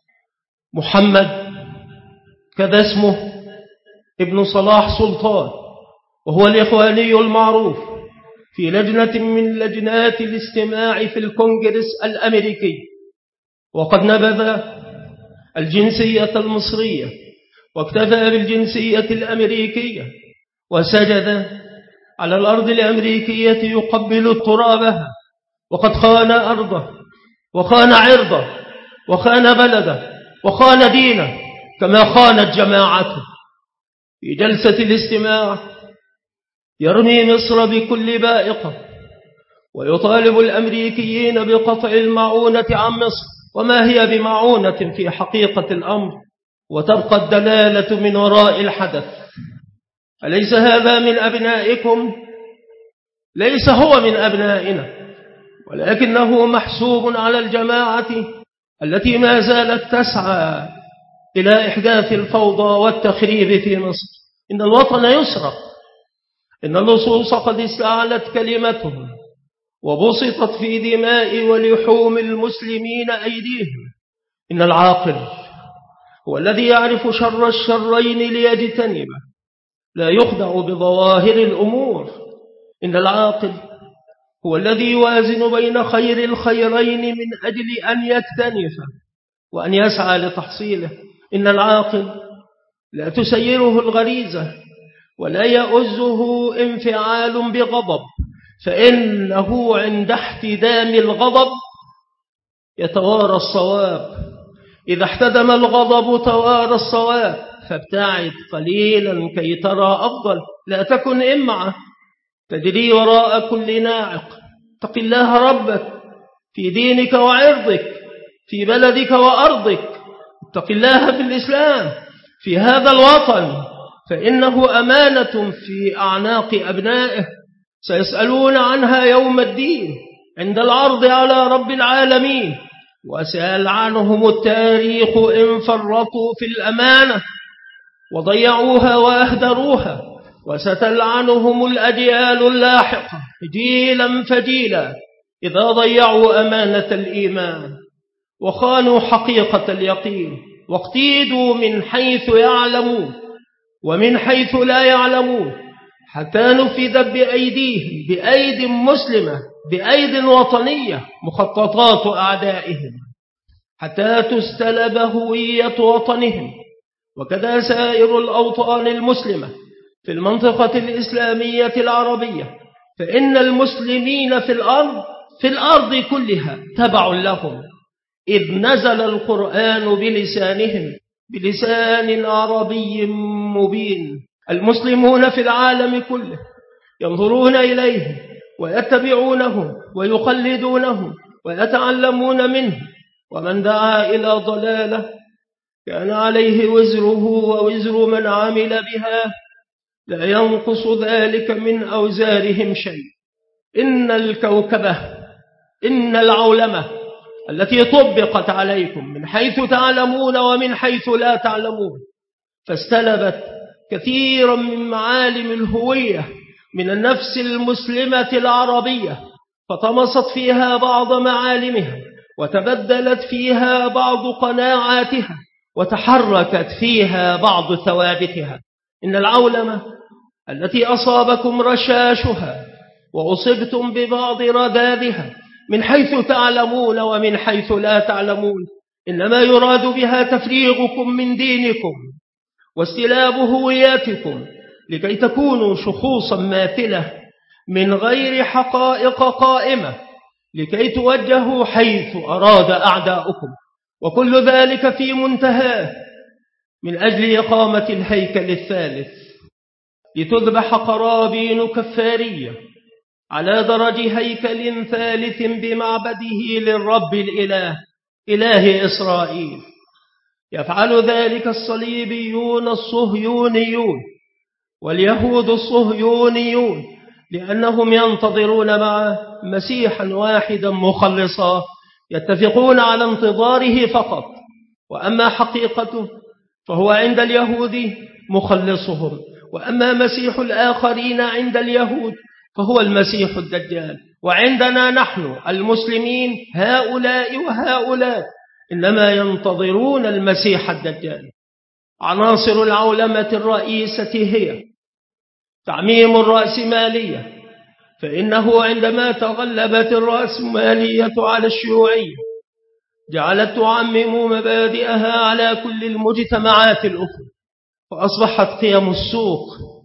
محمد كذا اسمه ابن صلاح سلطان، وهو الإخواني المعروف في لجنة من لجنات الاستماع في الكونغرس الأمريكي، وقد نبذ الجنسية المصرية واكتفى بالجنسية الأمريكية وسجد على الأرض الأمريكية يقبل ترابها، وقد خان أرضه وخان عرضه وخان بلده وخان دينه كما خانت جماعته. في جلسة الاستماع يرمي مصر بكل بائقة ويطالب الأمريكيين بقطع المعونة عن مصر، وما هي بمعونة في حقيقة الأمر، وتبقى الدلالة من وراء الحدث. أليس هذا من أبنائكم؟ ليس هو من أبنائنا، ولكنه محسوب على الجماعة التي ما زالت تسعى إلى إحداث الفوضى والتخريب في مصر. إن الوطن يسرق. إن اللصوص قد استعلت كلمتهم وبسطت في دماء ولحوم المسلمين أيديهم. إن العاقل هو الذي يعرف شر الشرين ليجتنبه، لا يخدع بظواهر الأمور. إن العاقل هو الذي يوازن بين خير الخيرين من أجل أن يكتنفه وأن يسعى لتحصيله. إن العاقل لا تسيره الغريزة ولا يؤزه انفعال بغضب، فإنه عند احتدام الغضب يتوارى الصواب. إذا احتدم الغضب توارى الصواب، فابتعد قليلا كي ترى أفضل. لا تكن إمعة تجري وراء كل ناعق. اتق الله ربك في دينك وعرضك، في بلدك وأرضك. اتق الله في الإسلام في هذا الوطن، فإنه أمانة في أعناق أبنائه سيسألون عنها يوم الدين عند العرض على رب العالمين، وسأل عنهم التاريخ إن فرطوا في الأمانة وضيعوها وأهدروها، وستلعنهم الأجيال اللاحقة جيلا فجيلا إذا ضيعوا أمانة الإيمان. وخانوا حقيقة اليقين، واقتيدوا من حيث يعلمون ومن حيث لا يعلمون، حتى نفذت بأيديهم، بأيد مسلمة، بأيد وطنية، مخططات أعدائهم، حتى تستلب هوية وطنهم. وكذا سائر الأوطان المسلمة في المنطقة الإسلامية العربية، فإن المسلمين في الأرض كلها تبع لهم، إذ نزل القرآن بلسانهم، بلسان عربي مبين. المسلمون في العالم كله ينظرون إليه ويتبعونه ويقلدونه ويتعلمون منه، ومن دعا إلى ضلالة كان عليه وزره ووزر من عمل بها، لا ينقص ذلك من أوزارهم شيء. إن الكوكبة، إن العولمة التي طبقت عليكم من حيث تعلمون ومن حيث لا تعلمون، فاستلبت كثيرا من معالم الهوية من النفس المسلمة العربية، فطمست فيها بعض معالمها، وتبدلت فيها بعض قناعاتها، وتحركت فيها بعض ثوابتها. إن العولمة التي أصابكم رشاشها وأصبتم ببعض رذاذها من حيث تعلمون ومن حيث لا تعلمون، إنما يراد بها تفريغكم من دينكم واستلاب هوياتكم، لكي تكونوا شخوصا ماثلة من غير حقائق قائمة، لكي توجهوا حيث أراد أعداؤكم، وكل ذلك في منتهاه من أجل إقامة الهيكل الثالث، لتذبح قرابين كفارية على درج هيكل ثالث بمعبده للرب الإله، إله إسرائيل. يفعل ذلك الصليبيون الصهيونيون واليهود الصهيونيون، لأنهم ينتظرون معه مسيحا واحدا مخلصا، يتفقون على انتظاره فقط. وأما حقيقته فهو عند اليهود مخلصهم، وأما مسيح الآخرين عند اليهود فهو المسيح الدجال. وعندنا نحن المسلمين هؤلاء وهؤلاء إنما ينتظرون المسيح الدجال. عناصر العولمة الرئيسة هي تعميم الرأسمالية، فإنه عندما تغلبت الرأسمالية على الشيوعية جعلت تعمم مبادئها على كل المجتمعات الأخرى، فأصبحت قيم السوق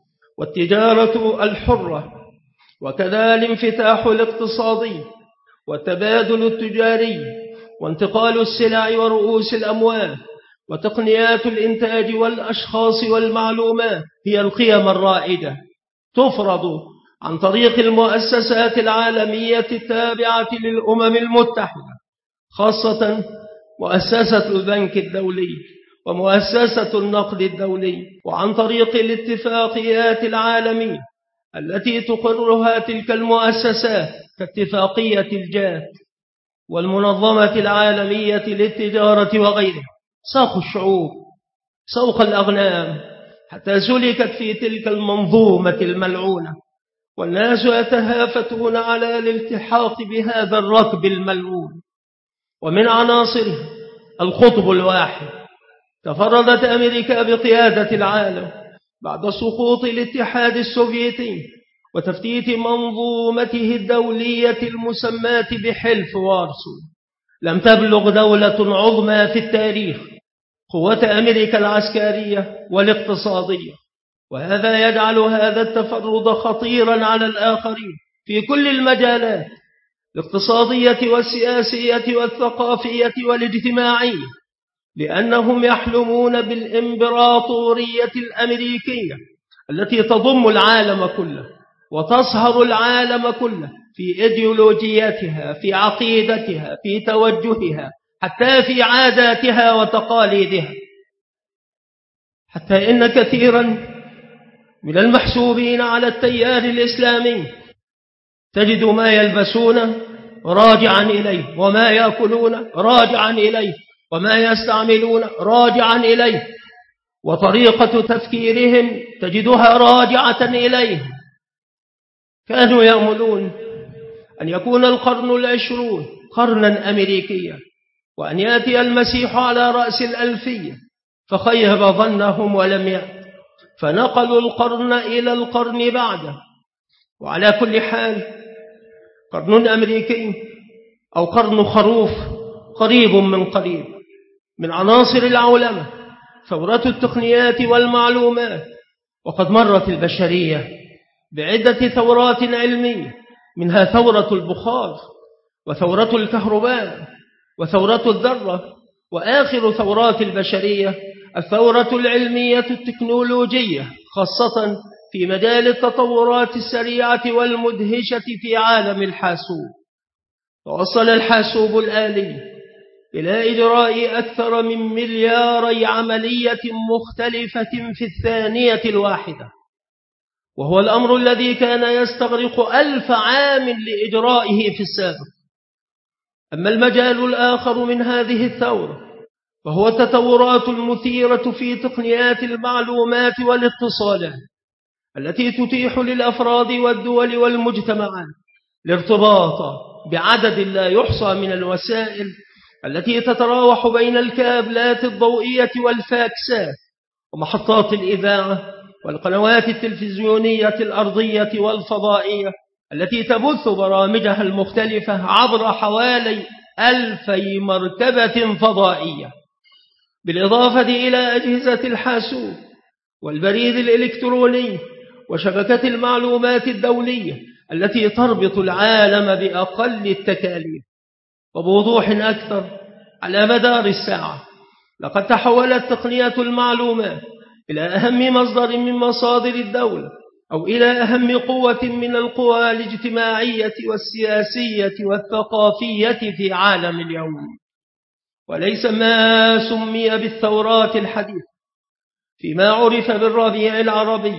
والتجارة الحرة، وكذا الانفتاح الاقتصادي والتبادل التجاري وانتقال السلع ورؤوس الأموال وتقنيات الإنتاج والأشخاص والمعلومات هي القيم الرائدة، تفرض عن طريق المؤسسات العالمية التابعة للأمم المتحدة، خاصة مؤسسة البنك الدولي ومؤسسة النقد الدولي، وعن طريق الاتفاقيات العالمية التي تقرها تلك المؤسسات كاتفاقية الجات والمنظمة العالمية للتجارة وغيرها. ساق الشعوب سوق الأغنام حتى سلكت في تلك المنظومة الملعونة، والناس يتهافتون على الالتحاق بهذا الركب الملعون. ومن عناصره القطب الواحد. تفردت أمريكا بقيادة العالم بعد سقوط الاتحاد السوفيتي وتفتيت منظومته الدولية المسماة بحلف وارسو. لم تبلغ دولة عظمى في التاريخ قوة أمريكا العسكرية والاقتصادية، وهذا يجعل هذا التفرد خطيرا على الآخرين في كل المجالات الاقتصادية والسياسية والثقافية والاجتماعية، لأنهم يحلمون بالإمبراطورية الأمريكية التي تضم العالم كله وتصهر العالم كله في إيديولوجياتها، في عقيدتها، في توجهها، حتى في عاداتها وتقاليدها. حتى إن كثيرا من المحسوبين على التيار الإسلامي تجد ما يلبسون راجعا إليه، وما يأكلون راجعا إليه، وما يستعملون راجعا إليه، وطريقة تفكيرهم تجدها راجعة إليه. كانوا يأملون أن يكون القرن 20 قرنا أمريكيا، وأن يأتي المسيح على رأس الألفية فخيب ظنهم ولم يأت، فنقلوا القرن إلى القرن بعده. وعلى كل حال قرن أمريكي أو قرن خروف قريب من قريب من عناصر العولمة، ثورة التقنيات والمعلومات. وقد مرت البشرية بعدة ثورات علمية، منها ثورة البخار وثورة الكهرباء وثورة الذرة، وآخر ثورات البشرية الثورة العلمية التكنولوجية، خاصة في مجال التطورات السريعة والمدهشة في عالم الحاسوب. ووصل الحاسوب الآلي إلى إجراء أكثر من 2 مليار عملية مختلفة في الثانية الواحدة، وهو الأمر الذي كان يستغرق 1000 عام لإجرائه في السابق. أما المجال الآخر من هذه الثورة وهو التطورات المثيرة في تقنيات المعلومات والاتصالات التي تتيح للأفراد والدول والمجتمعات الارتباط بعدد لا يحصى من الوسائل التي تتراوح بين الكابلات الضوئية والفاكسات ومحطات الإذاعة والقنوات التلفزيونية الأرضية والفضائية التي تبث برامجها المختلفة عبر حوالي 2000 مركبة فضائية، بالإضافة إلى أجهزة الحاسوب والبريد الإلكتروني وشبكة المعلومات الدولية التي تربط العالم بأقل التكاليف. وبوضوح أكثر على مدار الساعة لقد تحولت تقنية المعلومات إلى أهم مصدر من مصادر الدولة، أو إلى أهم قوة من القوى الاجتماعية والسياسية والثقافية في عالم اليوم. وليس ما سمي بالثورات الحديثة فيما عرف بالربيع العربي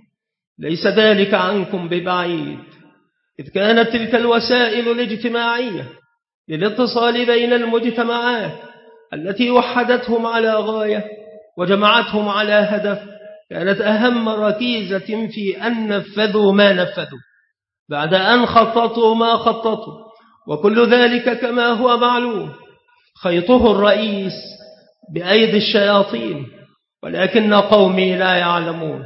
ليس ذلك عنكم ببعيد، إذ كانت تلك الوسائل الاجتماعية للاتصال بين المجتمعات التي وحدتهم على غاية وجمعتهم على هدف كانت أهم ركيزة في أن نفذوا ما نفذوا بعد أن خططوا ما خططوا، وكل ذلك كما هو معلوم خيطه الرئيس بأيدي الشياطين، ولكن قومي لا يعلمون.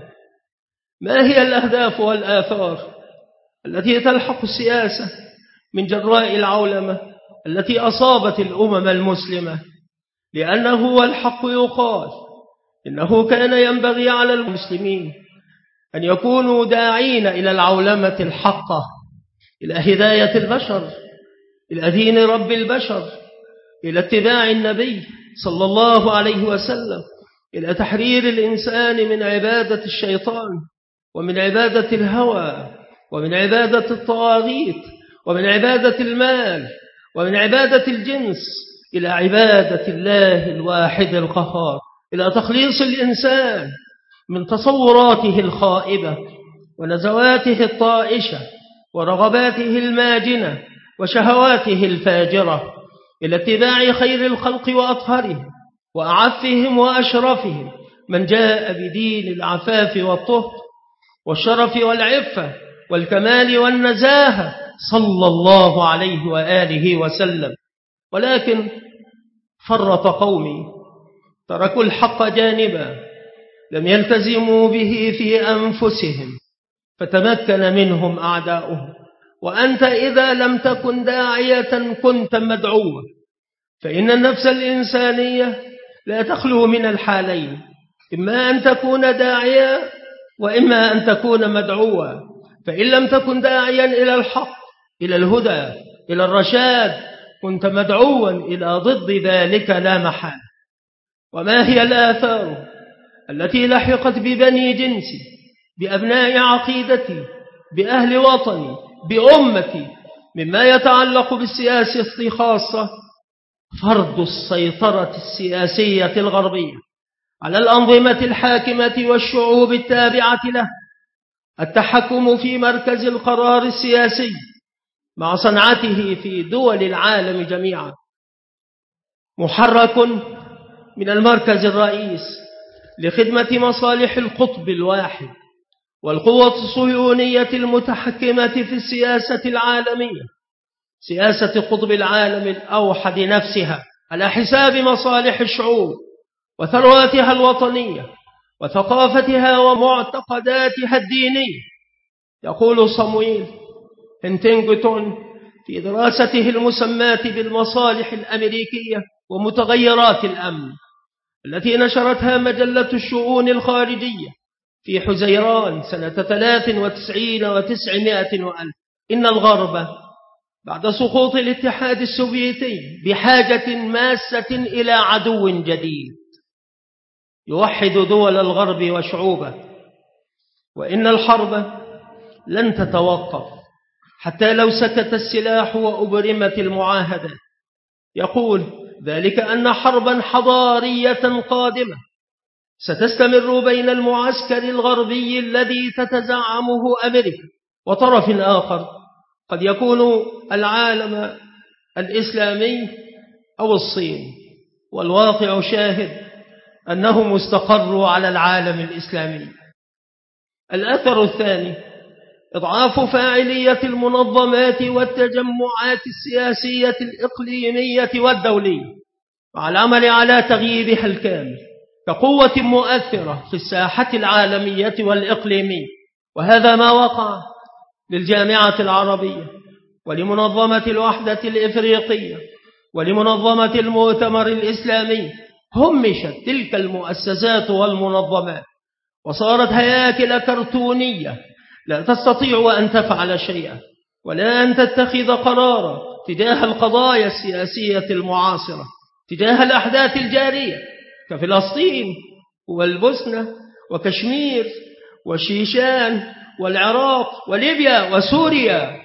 ما هي الأهداف والآثار التي تلحق السياسة من جراء العولمة التي أصابت الأمم المسلمة؟ لأنه والحق يقال إنه كان ينبغي على المسلمين أن يكونوا داعين إلى العولمة الحقة، إلى هداية البشر، إلى دين رب البشر، إلى اتباع النبي صلى الله عليه وسلم، إلى تحرير الإنسان من عبادة الشيطان ومن عبادة الهوى ومن عبادة الطواغيت ومن عبادة المال ومن عبادة الجنس إلى عبادة الله الواحد القهار، إلى تخليص الإنسان من تصوراته الخائبة ونزواته الطائشة ورغباته الماجنة وشهواته الفاجرة، إلى اتباع خير الخلق وأطهرهم وأعفهم وأشرفهم من جاء بدين العفاف والطهر والشرف والعفة والكمال والنزاهة صلى الله عليه وآله وسلم. ولكن فرط قومي، تركوا الحق جانبا، لم يلتزموا به في أنفسهم فتمكن منهم أعداؤهم. وأنت إذا لم تكن داعية كنت مدعوة، فإن النفس الإنسانية لا تخلو من الحالين، إما أن تكون داعية وإما أن تكون مدعوة. فإن لم تكن داعيا إلى الحق، إلى الهدى، إلى الرشاد، كنت مدعوا إلى ضد ذلك لا محالة. وما هي الآثار التي لحقت ببني جنسي، بأبناء عقيدتي، بأهل وطني، بأمتي، مما يتعلق بالسياسة خاصة؟ فرض السيطرة السياسية الغربية على الأنظمة الحاكمة والشعوب التابعة له، التحكم في مركز القرار السياسي مع صنعته في دول العالم جميعا، محرك من المركز الرئيس لخدمة مصالح القطب الواحد والقوة الصهيونية المتحكمة في السياسة العالمية، سياسة قطب العالم الأوحد نفسها على حساب مصالح الشعوب وثرواتها الوطنية وثقافتها ومعتقداتها الدينية. يقول صمويل هنتنغتون في دراسته المسماة بالمصالح الأمريكية ومتغيرات الأمن التي نشرتها مجلة الشؤون الخارجية في حزيران سنة 93 و900 وألف: إن الغرب بعد سقوط الاتحاد السوفيتي بحاجة ماسة إلى عدو جديد يوحد دول الغرب وشعوبه، وإن الحرب لن تتوقف حتى لو سكت السلاح وأبرمت المعاهدة. يقول ذلك أن حربا حضارية قادمة ستستمر بين المعسكر الغربي الذي تتزعمه أمريكا وطرف آخر قد يكون العالم الإسلامي أو الصين، والواقع شاهد أنهم استقروا على العالم الإسلامي. الأثر الثاني: إضعاف فاعلية المنظمات والتجمعات السياسية الإقليمية والدولية مع العمل على تغييرها الكامل كقوة مؤثرة في الساحة العالمية والإقليمية. وهذا ما وقع للجامعة العربية ولمنظمة الوحدة الإفريقية ولمنظمة المؤتمر الإسلامي. همشت تلك المؤسسات والمنظمات وصارت هياكل كرتونية لا تستطيع أن تفعل شيئا ولا أن تتخذ قرارا تجاه القضايا السياسية المعاصرة، تجاه الأحداث الجارية كفلسطين والبوسنة وكشمير وشيشان والعراق وليبيا وسوريا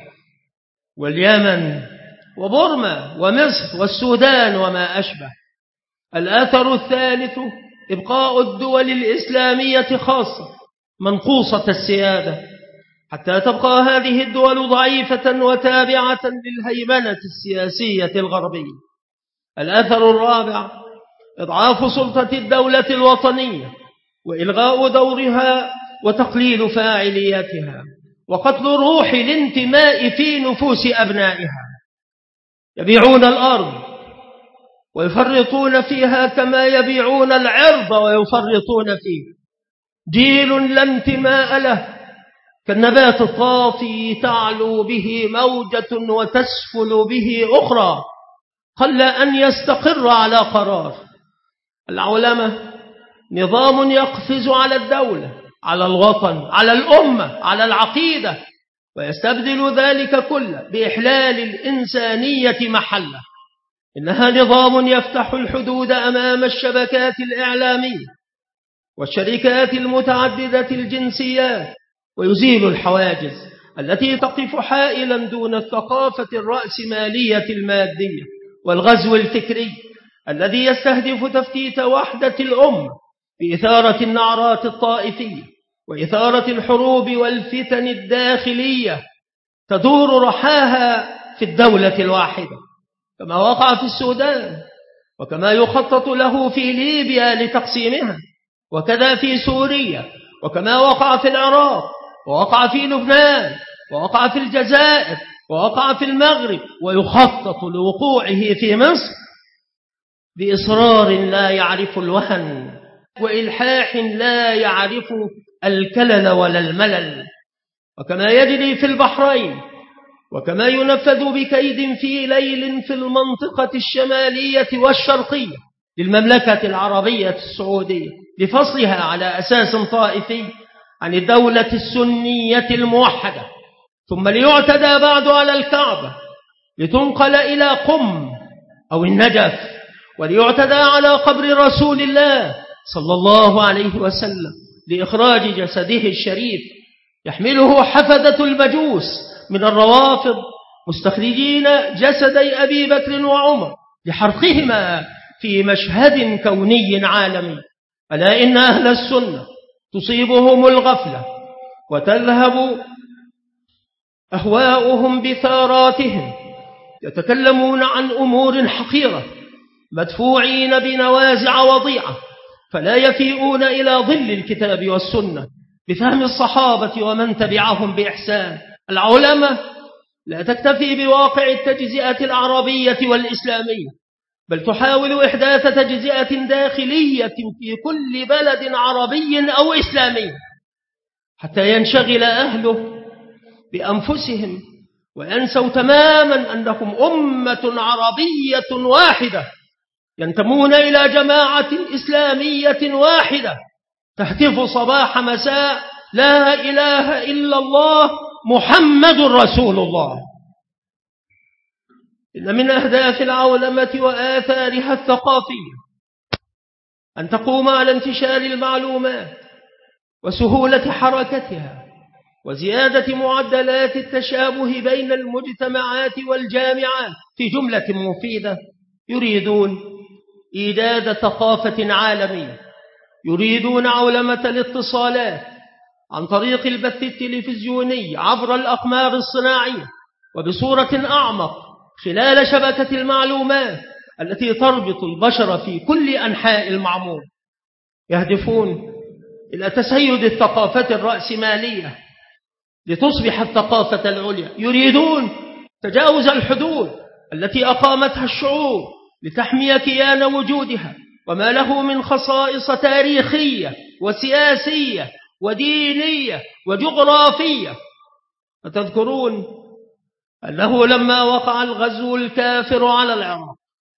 واليمن وبورما ومصر والسودان وما أشبه. الأثر الثالث: إبقاء الدول الإسلامية خاصة منقوصة السيادة حتى تبقى هذه الدول ضعيفة وتابعة للهيمنة السياسية الغربية. الأثر الرابع: إضعاف سلطة الدولة الوطنية وإلغاء دورها وتقليل فاعليتها وقتل روح الانتماء في نفوس أبنائها. يبيعون الأرض ويفرطون فيها كما يبيعون العرض ويفرطون فيه. جيل لا انتماء له كالنبات الطافي تعلو به موجة وتسفل به أخرى، قل أن يستقر على قرار. العولمة نظام يقفز على الدولة، على الوطن، على الأمة، على العقيدة، ويستبدل ذلك كله بإحلال الإنسانية محله. إنها نظام يفتح الحدود أمام الشبكات الإعلامية والشركات المتعددة الجنسيات، ويزيل الحواجز التي تقف حائلا دون الثقافة الرأسمالية المادية والغزو الفكري الذي يستهدف تفتيت وحدة الأمة بإثارة النعرات الطائفية وإثارة الحروب والفتن الداخلية تدور رحاها في الدولة الواحدة، كما وقع في السودان وكما يخطط له في ليبيا لتقسيمها، وكذا في سوريا، وكما وقع في العراق، ووقع في لبنان، ووقع في الجزائر، ووقع في المغرب، ويخطط لوقوعه في مصر بإصرار لا يعرف الوهن وإلحاح لا يعرف الكلل ولا الملل، وكما يجري في البحرين، وكما ينفذ بكيد في ليل في المنطقة الشمالية والشرقية للمملكة العربية السعودية لفصلها على أساس طائفي عن الدولة السنية الموحدة، ثم ليعتدى بعد على الكعبة لتنقل إلى قم أو النجف، وليعتدى على قبر رسول الله صلى الله عليه وسلم لإخراج جسده الشريف يحمله حفدة المجوس من الروافض مستخرجين جسدي أبي بكر وعمر لحرقهما في مشهد كوني عالمي. ألا إن أهل السنة تصيبهم الغفلة وتذهب أهواؤهم بثاراتهم، يتكلمون عن أمور حقيرة مدفوعين بنوازع وضيعة، فلا يفيئون إلى ظل الكتاب والسنة بفهم الصحابة ومن تبعهم بإحسان. العلماء لا تكتفي بواقع التجزئة العربية والإسلامية، بل تحاول إحداث تجزئة داخلية في كل بلد عربي أو إسلامي حتى ينشغل أهله بأنفسهم وينسوا تماما أنهم أمة عربية واحدة ينتمون إلى جماعة إسلامية واحدة تهتف صباح مساء لا إله إلا الله محمد رسول الله. إن من أهداف العولمة وآثارها الثقافية أن تقوم على انتشار المعلومات وسهولة حركتها وزيادة معدلات التشابه بين المجتمعات والجامعات. في جملة مفيدة يريدون إيجاد ثقافة عالمية، يريدون عولمة الاتصالات عن طريق البث التلفزيوني عبر الأقمار الصناعية وبصورة أعمق خلال شبكة المعلومات التي تربط البشر في كل أنحاء المعمور. يهدفون إلى تسيد الثقافة الرأسمالية لتصبح الثقافة العليا، يريدون تجاوز الحدود التي أقامتها الشعوب لتحمي كيان وجودها وما له من خصائص تاريخية وسياسية ودينية وجغرافية. فتذكرون أنه لما وقع الغزو الكافر على العراق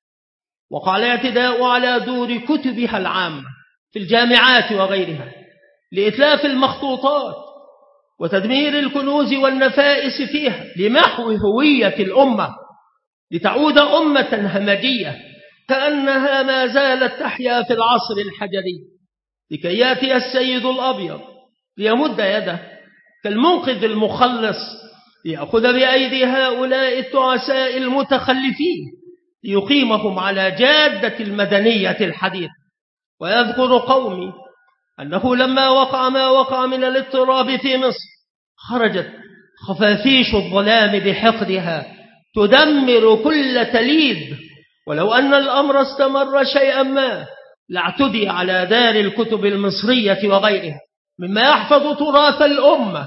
وقع الاعتداء على دور كتبها العامة في الجامعات وغيرها لإتلاف المخطوطات وتدمير الكنوز والنفائس فيها لمحو هوية الأمة لتعود أمة همجية كأنها ما زالت تحيا في العصر الحجري، لكي يأتي السيد الأبيض ليمد يده كالمنقذ المخلص ليأخذ بأيدي هؤلاء التعساء المتخلفين ليقيمهم على جادة المدنية الحديثة. ويذكر قومي أنه لما وقع ما وقع من الاضطراب في مصر خرجت خفافيش الظلام بحقدها تدمر كل تليد، ولو أن الأمر استمر شيئا ما لاعتدي على دار الكتب المصرية وغيرها مما يحفظ تراث الأمة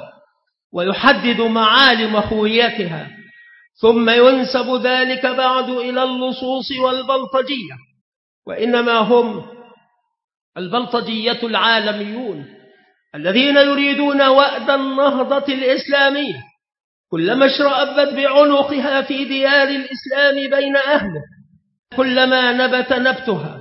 ويحدد معالم هويتها، ثم ينسب ذلك بعد إلى اللصوص والبلطجية، وإنما هم البلطجية العالميون الذين يريدون وأد النهضة الإسلامية كلما اشرأبت بعنقها في ديار الإسلام بين أهله، كلما نبت نبتها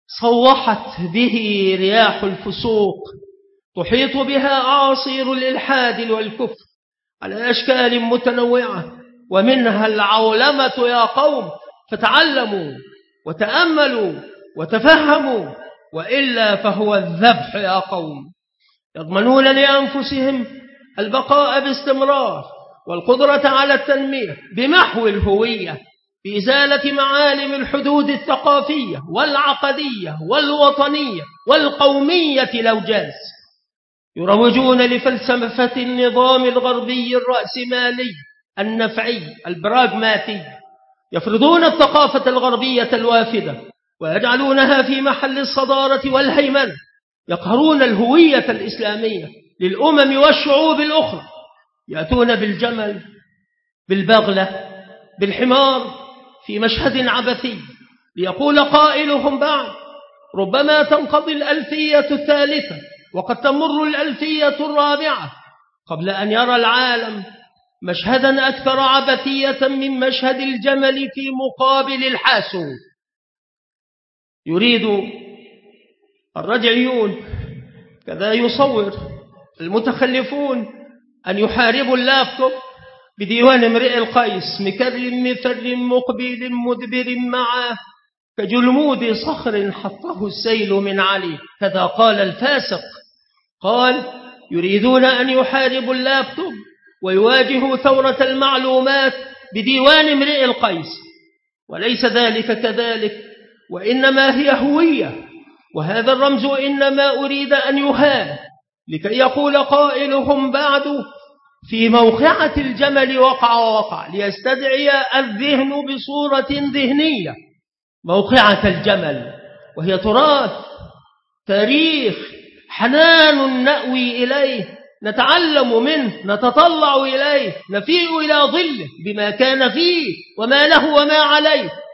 صوحت به رياح الفسوق، تحيط بها أعاصير الإلحاد والكفر على أشكال متنوعة، ومنها العولمة يا قوم. فتعلموا وتأملوا وتفهموا، وإلا فهو الذبح يا قوم. يضمنون لأنفسهم البقاء باستمرار والقدرة على التنمية بمحو الهوية بإزالة معالم الحدود الثقافية والعقدية والوطنية والقومية لو جاز. يروجون لفلسفة النظام الغربي الرأسمالي النفعي البراغماتي، يفرضون الثقافة الغربية الوافدة ويجعلونها في محل الصدارة والهيمنة، يقهرون الهوية الإسلامية للأمم والشعوب الأخرى، يأتون بالجمل بالبغلة بالحمار في مشهد عبثي ليقول قائلهم بعد ربما تنقضي الألفية الثالثة وقد تمر الألفية الرابعة قبل أن يرى العالم مشهدا أكثر عبثية من مشهد الجمل في مقابل الحاسوب. يريد الرجعيون كذا يصور المتخلفون أن يحاربوا اللابتوب بديوان امرئ القيس مكر مثر مقبل مدبر معه كجلمود صخر حطه السيل من علي. كذا قال الفاسق، قال يريدون أن يحاربوا اللابتوب ويواجهوا ثورة المعلومات بديوان امرئ القيس، وليس ذلك كذلك، وإنما هي هوية، وهذا الرمز إنما أريد أن يهان لكي يقول قائلهم بعد في موقعة الجمل وقع ليستدعي الذهن بصورة ذهنية موقعة الجمل، وهي تراث تاريخ حنان نأوي إليه، نتعلم منه، نتطلع إليه، نفيء إلى ظله بما كان فيه وما له وما عليه.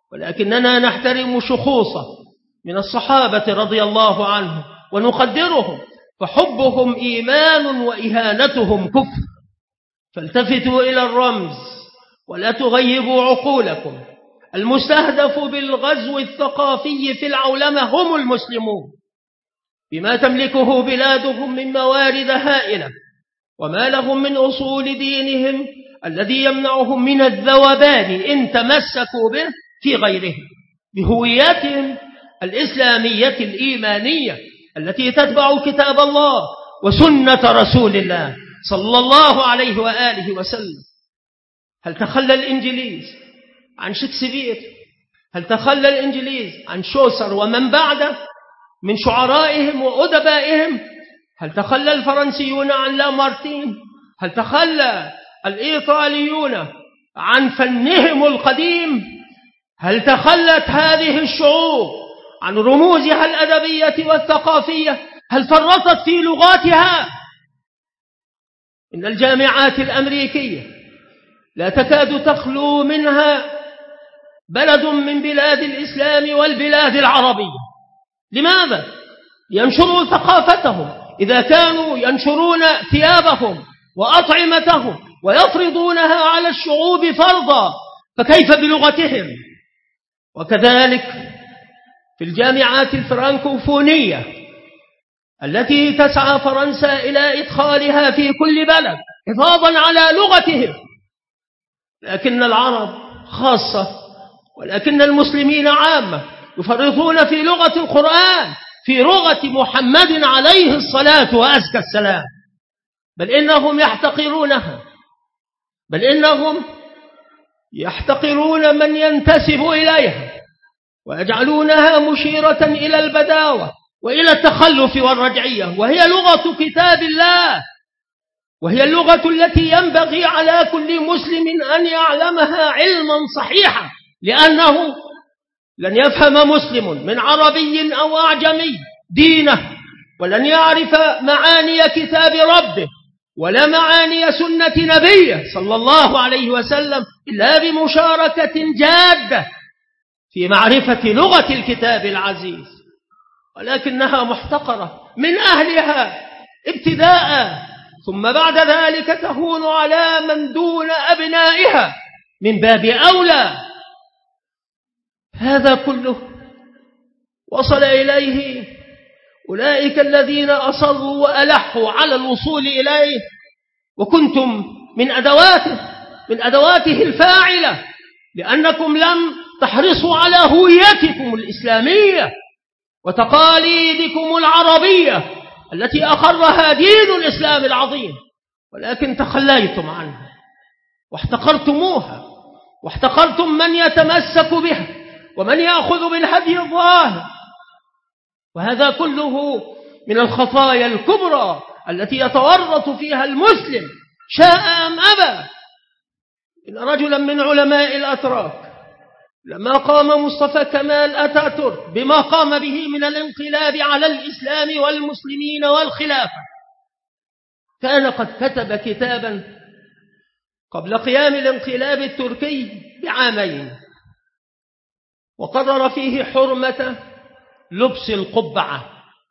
ولكننا نحترم شخوصه من الصحابة رضي الله عنهم ونقدرهم، فحبهم إيمان وإهانتهم كفر. فالتفتوا إلى الرمز ولا تغيبوا عقولكم. المستهدف بالغزو الثقافي في العولمة هم المسلمون، بما تملكه بلادهم من موارد هائلة، وما لهم من أصول دينهم الذي يمنعهم من الذوبان إن تمسكوا به في غيرهم، بهوياتهم الإسلامية الإيمانية التي تتبع كتاب الله وسنة رسول الله صلى الله عليه وآله وسلم. هل تخلى الإنجليز عن شكسبير؟ هل تخلى الإنجليز عن شوسر ومن بعده من شعرائهم وأدبائهم؟ هل تخلى الفرنسيون عن لامارتين؟ هل تخلى الإيطاليون عن فنهم القديم؟ هل تخلت هذه الشعوب عن رموزها الأدبية والثقافية؟ هل فرطت في لغاتها؟ إن الجامعات الأمريكية لا تكاد تخلو منها بلد من بلاد الإسلام والبلاد العربية. لماذا؟ ينشروا ثقافتهم. إذا كانوا ينشرون ثيابهم وأطعمتهم ويفرضونها على الشعوب فرضا، فكيف بلغتهم؟ وكذلك في الجامعات الفرنكوفونية التي تسعى فرنسا إلى إدخالها في كل بلد حفاظا على لغتهم، لكن العرب خاصة ولكن المسلمين عامة يفرطون في لغة القرآن، في لغة محمد عليه الصلاة وأزكى السلام، بل إنهم يحتقرونها، بل إنهم يحتقرون من ينتسب إليها ويجعلونها مشيرة إلى البداوة وإلى التخلف والرجعية، وهي لغة كتاب الله، وهي اللغة التي ينبغي على كل مسلم أن يعلمها علما صحيحا، لأنه لن يفهم مسلم من عربي أو أعجمي دينه ولن يعرف معاني كتاب ربه ولا معاني سنة نبيه صلى الله عليه وسلم إلا بمشاركة جادة في معرفة لغة الكتاب العزيز، ولكنها محتقرة من أهلها ابتداء، ثم بعد ذلك تهون على من دون أبنائها من باب أولى. هذا كله وصل إليه أولئك الذين أصروا وألحوا على الوصول إليه، وكنتم من أدواته الفاعلة، لأنكم لم تحرصوا على هويتكم الإسلامية وتقاليدكم العربية التي أقرها دين الإسلام العظيم، ولكن تخليتم عنها واحتقرتموها، واحتقرتم من يتمسك بها ومن يأخذ بالهدي الظاهر. وهذا كله من الخطايا الكبرى التي يتورط فيها المسلم شاء أم أبى. إن رجلا من علماء الأتراك لما قام مصطفى كمال أتاتورك بما قام به من الانقلاب على الإسلام والمسلمين والخلافة، كان قد كتب كتابا قبل قيام الانقلاب التركي بعامين، وقرر فيه حرمة لبس القبعة،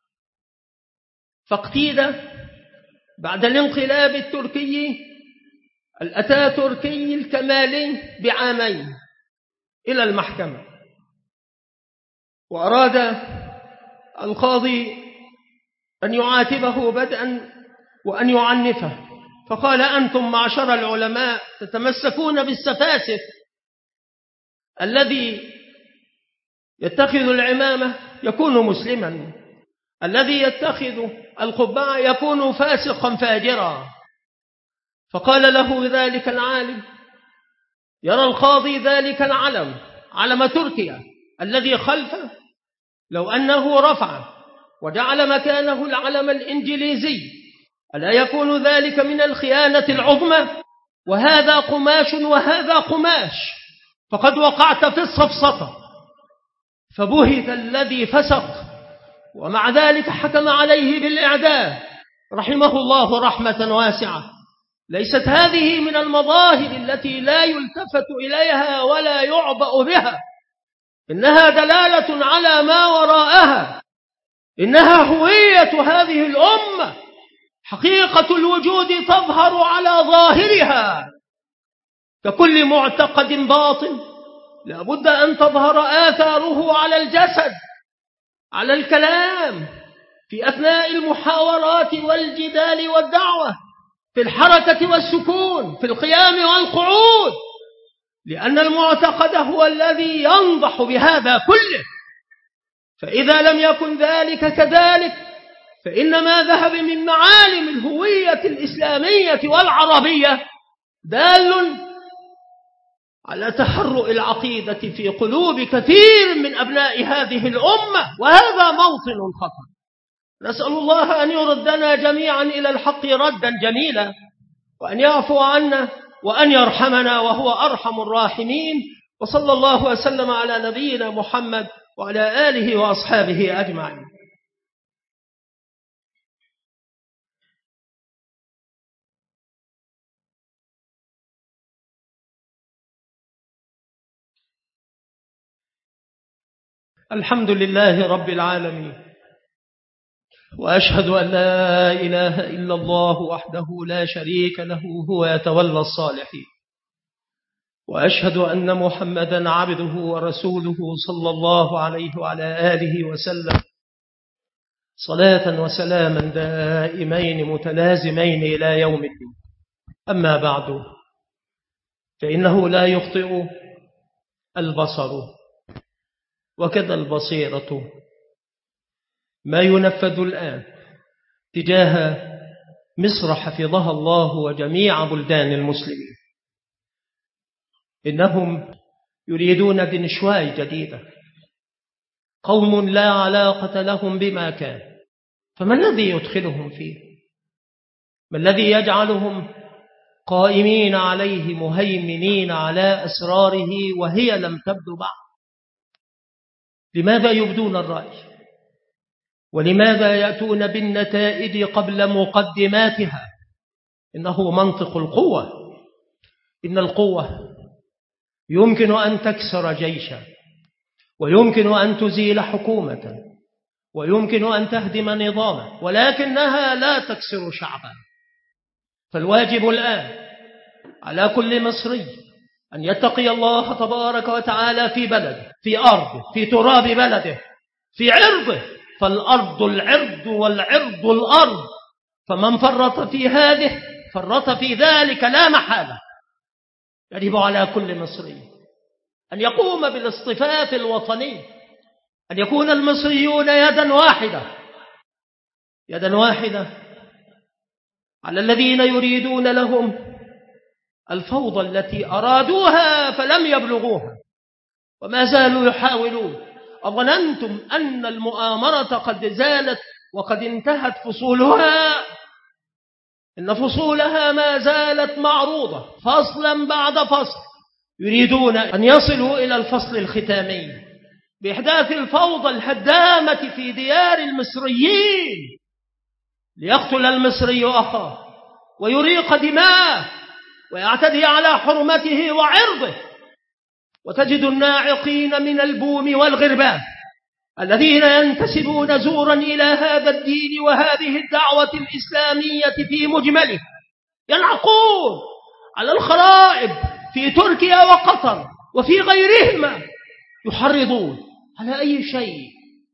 فاقتيد بعد الانقلاب التركي الأتاتوركي الكمالي بعامين إلى المحكمة، وأراد القاضي أن يعاتبه بدءا وأن يعنفه، فقال: أنتم معشر العلماء تتمسكون بالسفاسف، الذي يتخذ العمامة يكون مسلما، الذي يتخذ القبعة يكون فاسقا فاجرا. فقال له ذلك العالم: يرى القاضي ذلك العلم، علم تركيا الذي خلفه، لو أنه رفع وجعل مكانه العلم الإنجليزي ألا يكون ذلك من الخيانة العظمى؟ وهذا قماش وهذا قماش، فقد وقعت في السفسطة. فبهت الذي فسق، ومع ذلك حكم عليه بالإعدام رحمه الله رحمة واسعة. ليست هذه من المظاهر التي لا يلتفت إليها ولا يعبأ بها، إنها دلالة على ما وراءها، إنها هوية هذه الأمة. حقيقة الوجود تظهر على ظاهرها، ككل معتقد باطن لا بد أن تظهر آثاره على الجسد، على الكلام، في أثناء المحاورات والجدال والدعوة، في الحركة والسكون، في القيام والقعود، لأن المعتقد هو الذي ينضح بهذا كله. فإذا لم يكن ذلك كذلك، فإن ما ذهب من معالم الهوية الإسلامية والعربية دال على تحرؤ العقيدة في قلوب كثير من أبناء هذه الأمة، وهذا موطن خطر. نسأل الله أن يردنا جميعا إلى الحق ردا جميلا، وأن يعفو عنا وأن يرحمنا وهو أرحم الراحمين. وصلى الله وسلم على نبينا محمد وعلى آله وأصحابه أجمعين. الحمد لله رب العالمين، وأشهد أن لا إله إلا الله وحده لا شريك له هو يتولى الصالحين، وأشهد أن محمدا عبده ورسوله صلى الله عليه وعلى آله وسلم، صلاة وسلاما دائمين متلازمين إلى يوم الدين. أما بعد، فإنه لا يخطئ البصر وكذا البصيرة ما ينفذ الآن تجاه مصر حفظها الله وجميع بلدان المسلمين. إنهم يريدون دنشواي جديدة، قوم لا علاقة لهم بما كان، فما الذي يدخلهم فيه؟ ما الذي يجعلهم قائمين عليه مهيمنين على أسراره وهي لم تبدو بعد؟ لماذا يبدون الرأي؟ ولماذا يأتون بالنتائج قبل مقدماتها؟ إنه منطق القوة. إن القوة يمكن أن تكسر جيشا، ويمكن أن تزيل حكومة، ويمكن أن تهدم نظاما، ولكنها لا تكسر شعبا. فالواجب الآن على كل مصري أن يتقي الله تبارك وتعالى في بلده، في أرضه، في تراب بلده، في عرضه، فالأرض العرض والعرض الأرض، فمن فرط في هذه فرط في ذلك لا محالة. يجب على كل مصري أن يقوم بالاصطفاف الوطني، أن يكون المصريون يدا واحدة، يدا واحدة على الذين يريدون لهم الفوضى التي أرادوها فلم يبلغوها وما زالوا يحاولون. أظننتم أن المؤامرة قد زالت وقد انتهت فصولها؟ إن فصولها ما زالت معروضة فصلا بعد فصل. يريدون أن يصلوا إلى الفصل الختامي بإحداث الفوضى الهدامة في ديار المصريين، ليقتل المصري أخاه ويريق دماءه ويعتدي على حرمته وعرضه. وتجد الناعقين من البوم والغربان الذين ينتسبون زورا إلى هذا الدين وهذه الدعوة الإسلامية في مجمله ينعقون على الخرائب في تركيا وقطر وفي غيرهما، يحرضون على أي شيء.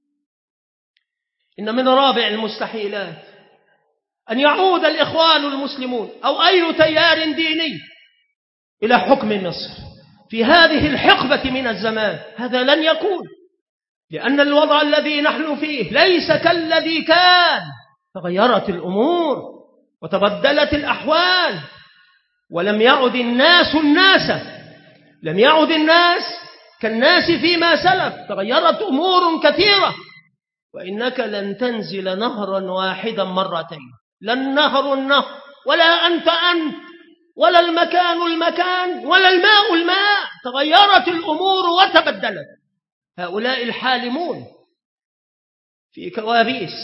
إن من رابع المستحيلات أن يعود الإخوان المسلمون أو أي تيار ديني إلى حكم مصر في هذه الحقبة من الزمان. هذا لن يكون، لأن الوضع الذي نحن فيه ليس كالذي كان. تغيرت الأمور وتبدلت الأحوال، ولم يعد الناس لم يعد الناس كالناس فيما سلف. تغيرت أمور كثيرة، وإنك لن تنزل نهرا واحدا مرتين، لا النهر النهر، ولا أنت ولا المكان ولا الماء. تغيرت الأمور وتبدلت. هؤلاء الحالمون في كوابيس،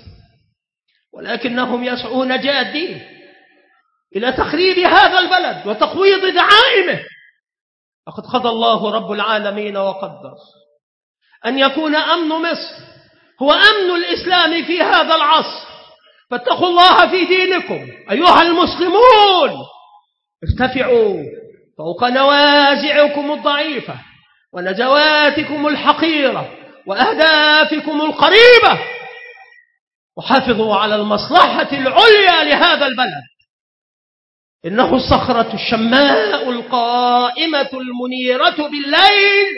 ولكنهم يسعون جادين إلى تخريب هذا البلد وتقويض دعائمه. لقد قضى الله رب العالمين وقدر أن يكون أمن مصر هو أمن الإسلام في هذا العصر، فاتقوا الله في دينكم أيها المسلمون. ارتفعوا فوق نوازعكم الضعيفة ونزواتكم الحقيرة وأهدافكم القريبة، وحافظوا على المصلحة العليا لهذا البلد. إنه الصخرة الشماء القائمة المنيرة بالليل،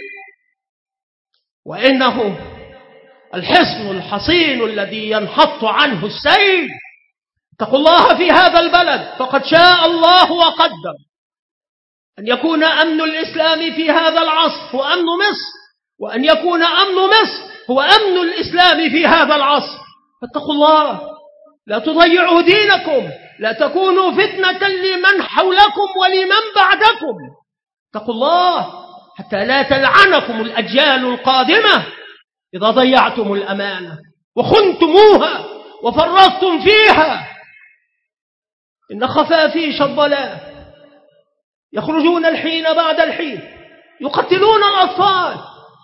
وإنه الحصن الحصين الذي ينحط عنه السيل. اتقوا الله في هذا البلد، فقد شاء الله وقدر أن يكون أمن الإسلام في هذا العصر هو أمن مصر، وأن يكون أمن مصر هو أمن الإسلام في هذا العصر. فاتقوا الله، لا تضيعوا دينكم، لا تكونوا فتنة لمن حولكم ولمن بعدكم. اتقوا الله حتى لا تلعنكم الأجيال القادمة إذا ضيعتم الأمانة وخنتموها وفرطتم فيها. إن خفافيش الضلال يخرجون الحين بعد الحين، يقتلون الأطفال،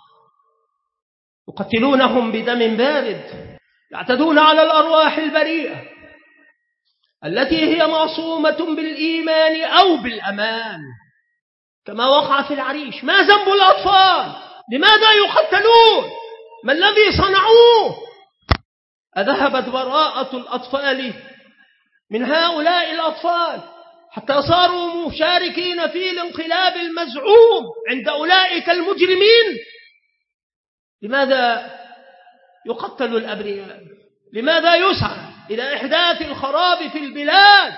يقتلونهم بدم بارد، يعتدون على الأرواح البريئة التي هي معصومة بالإيمان أو بالأمان، كما وقع في العريش. ما ذنب الأطفال؟ لماذا يقتلون؟ ما الذي صنعوه؟ أذهبت براءة الأطفال من هؤلاء الأطفال حتى صاروا مشاركين في الانقلاب المزعوم عند أولئك المجرمين؟ لماذا يقتل الأبرياء؟ لماذا يسعى إلى إحداث الخراب في البلاد؟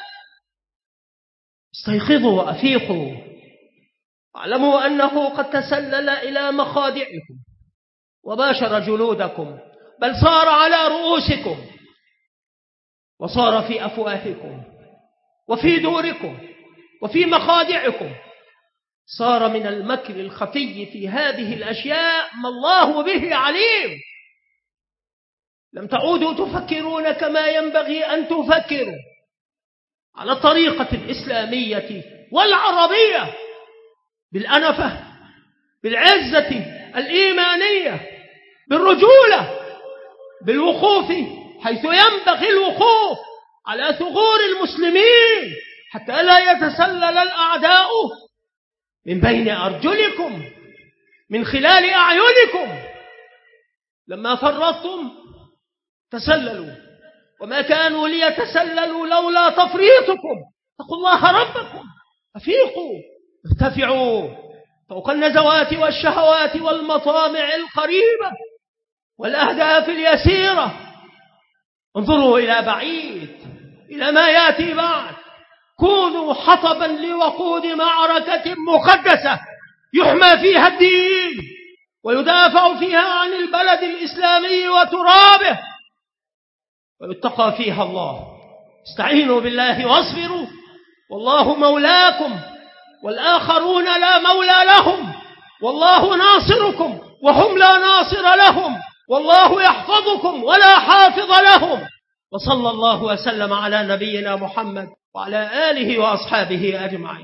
استيقظوا وأفيقوا، واعلموا أنه قد تسلل إلى مخادعكم وباشر جلودكم، بل صار على رؤوسكم وصار في أفواهكم وفي دوركم وفي مخادعكم. صار من المكر الخفي في هذه الأشياء ما الله به عليم. لم تعودوا تفكرون كما ينبغي أن تفكروا على الطريقة الإسلامية والعربية، بالأنفة، بالعزة الإيمانية، بالرجولة، بالوقوف حيث ينبغي الوقوف على ثغور المسلمين حتى لا يتسلل الأعداء من بين أرجلكم، من خلال أعينكم. لما فرطتم تسللوا، وما كانوا ليتسللوا لولا تفريطكم. اتقوا الله ربكم، أفيقوا، ارتفعوا فوق النزوات والشهوات والمطامع القريبة والأهداف اليسيرة. انظروا إلى بعيد، إلى ما يأتي بعد. كونوا حطبا لوقود معركة مقدسة يحمى فيها الدين ويدافع فيها عن البلد الإسلامي وترابه ويتقى فيها الله. استعينوا بالله واصبروا، والله مولاكم والآخرون لا مولى لهم، والله ناصركم وهم لا ناصر لهم، والله يحفظكم ولا حافظ لهم. وصلى الله وسلم على نبينا محمد وعلى آله وأصحابه أجمعين.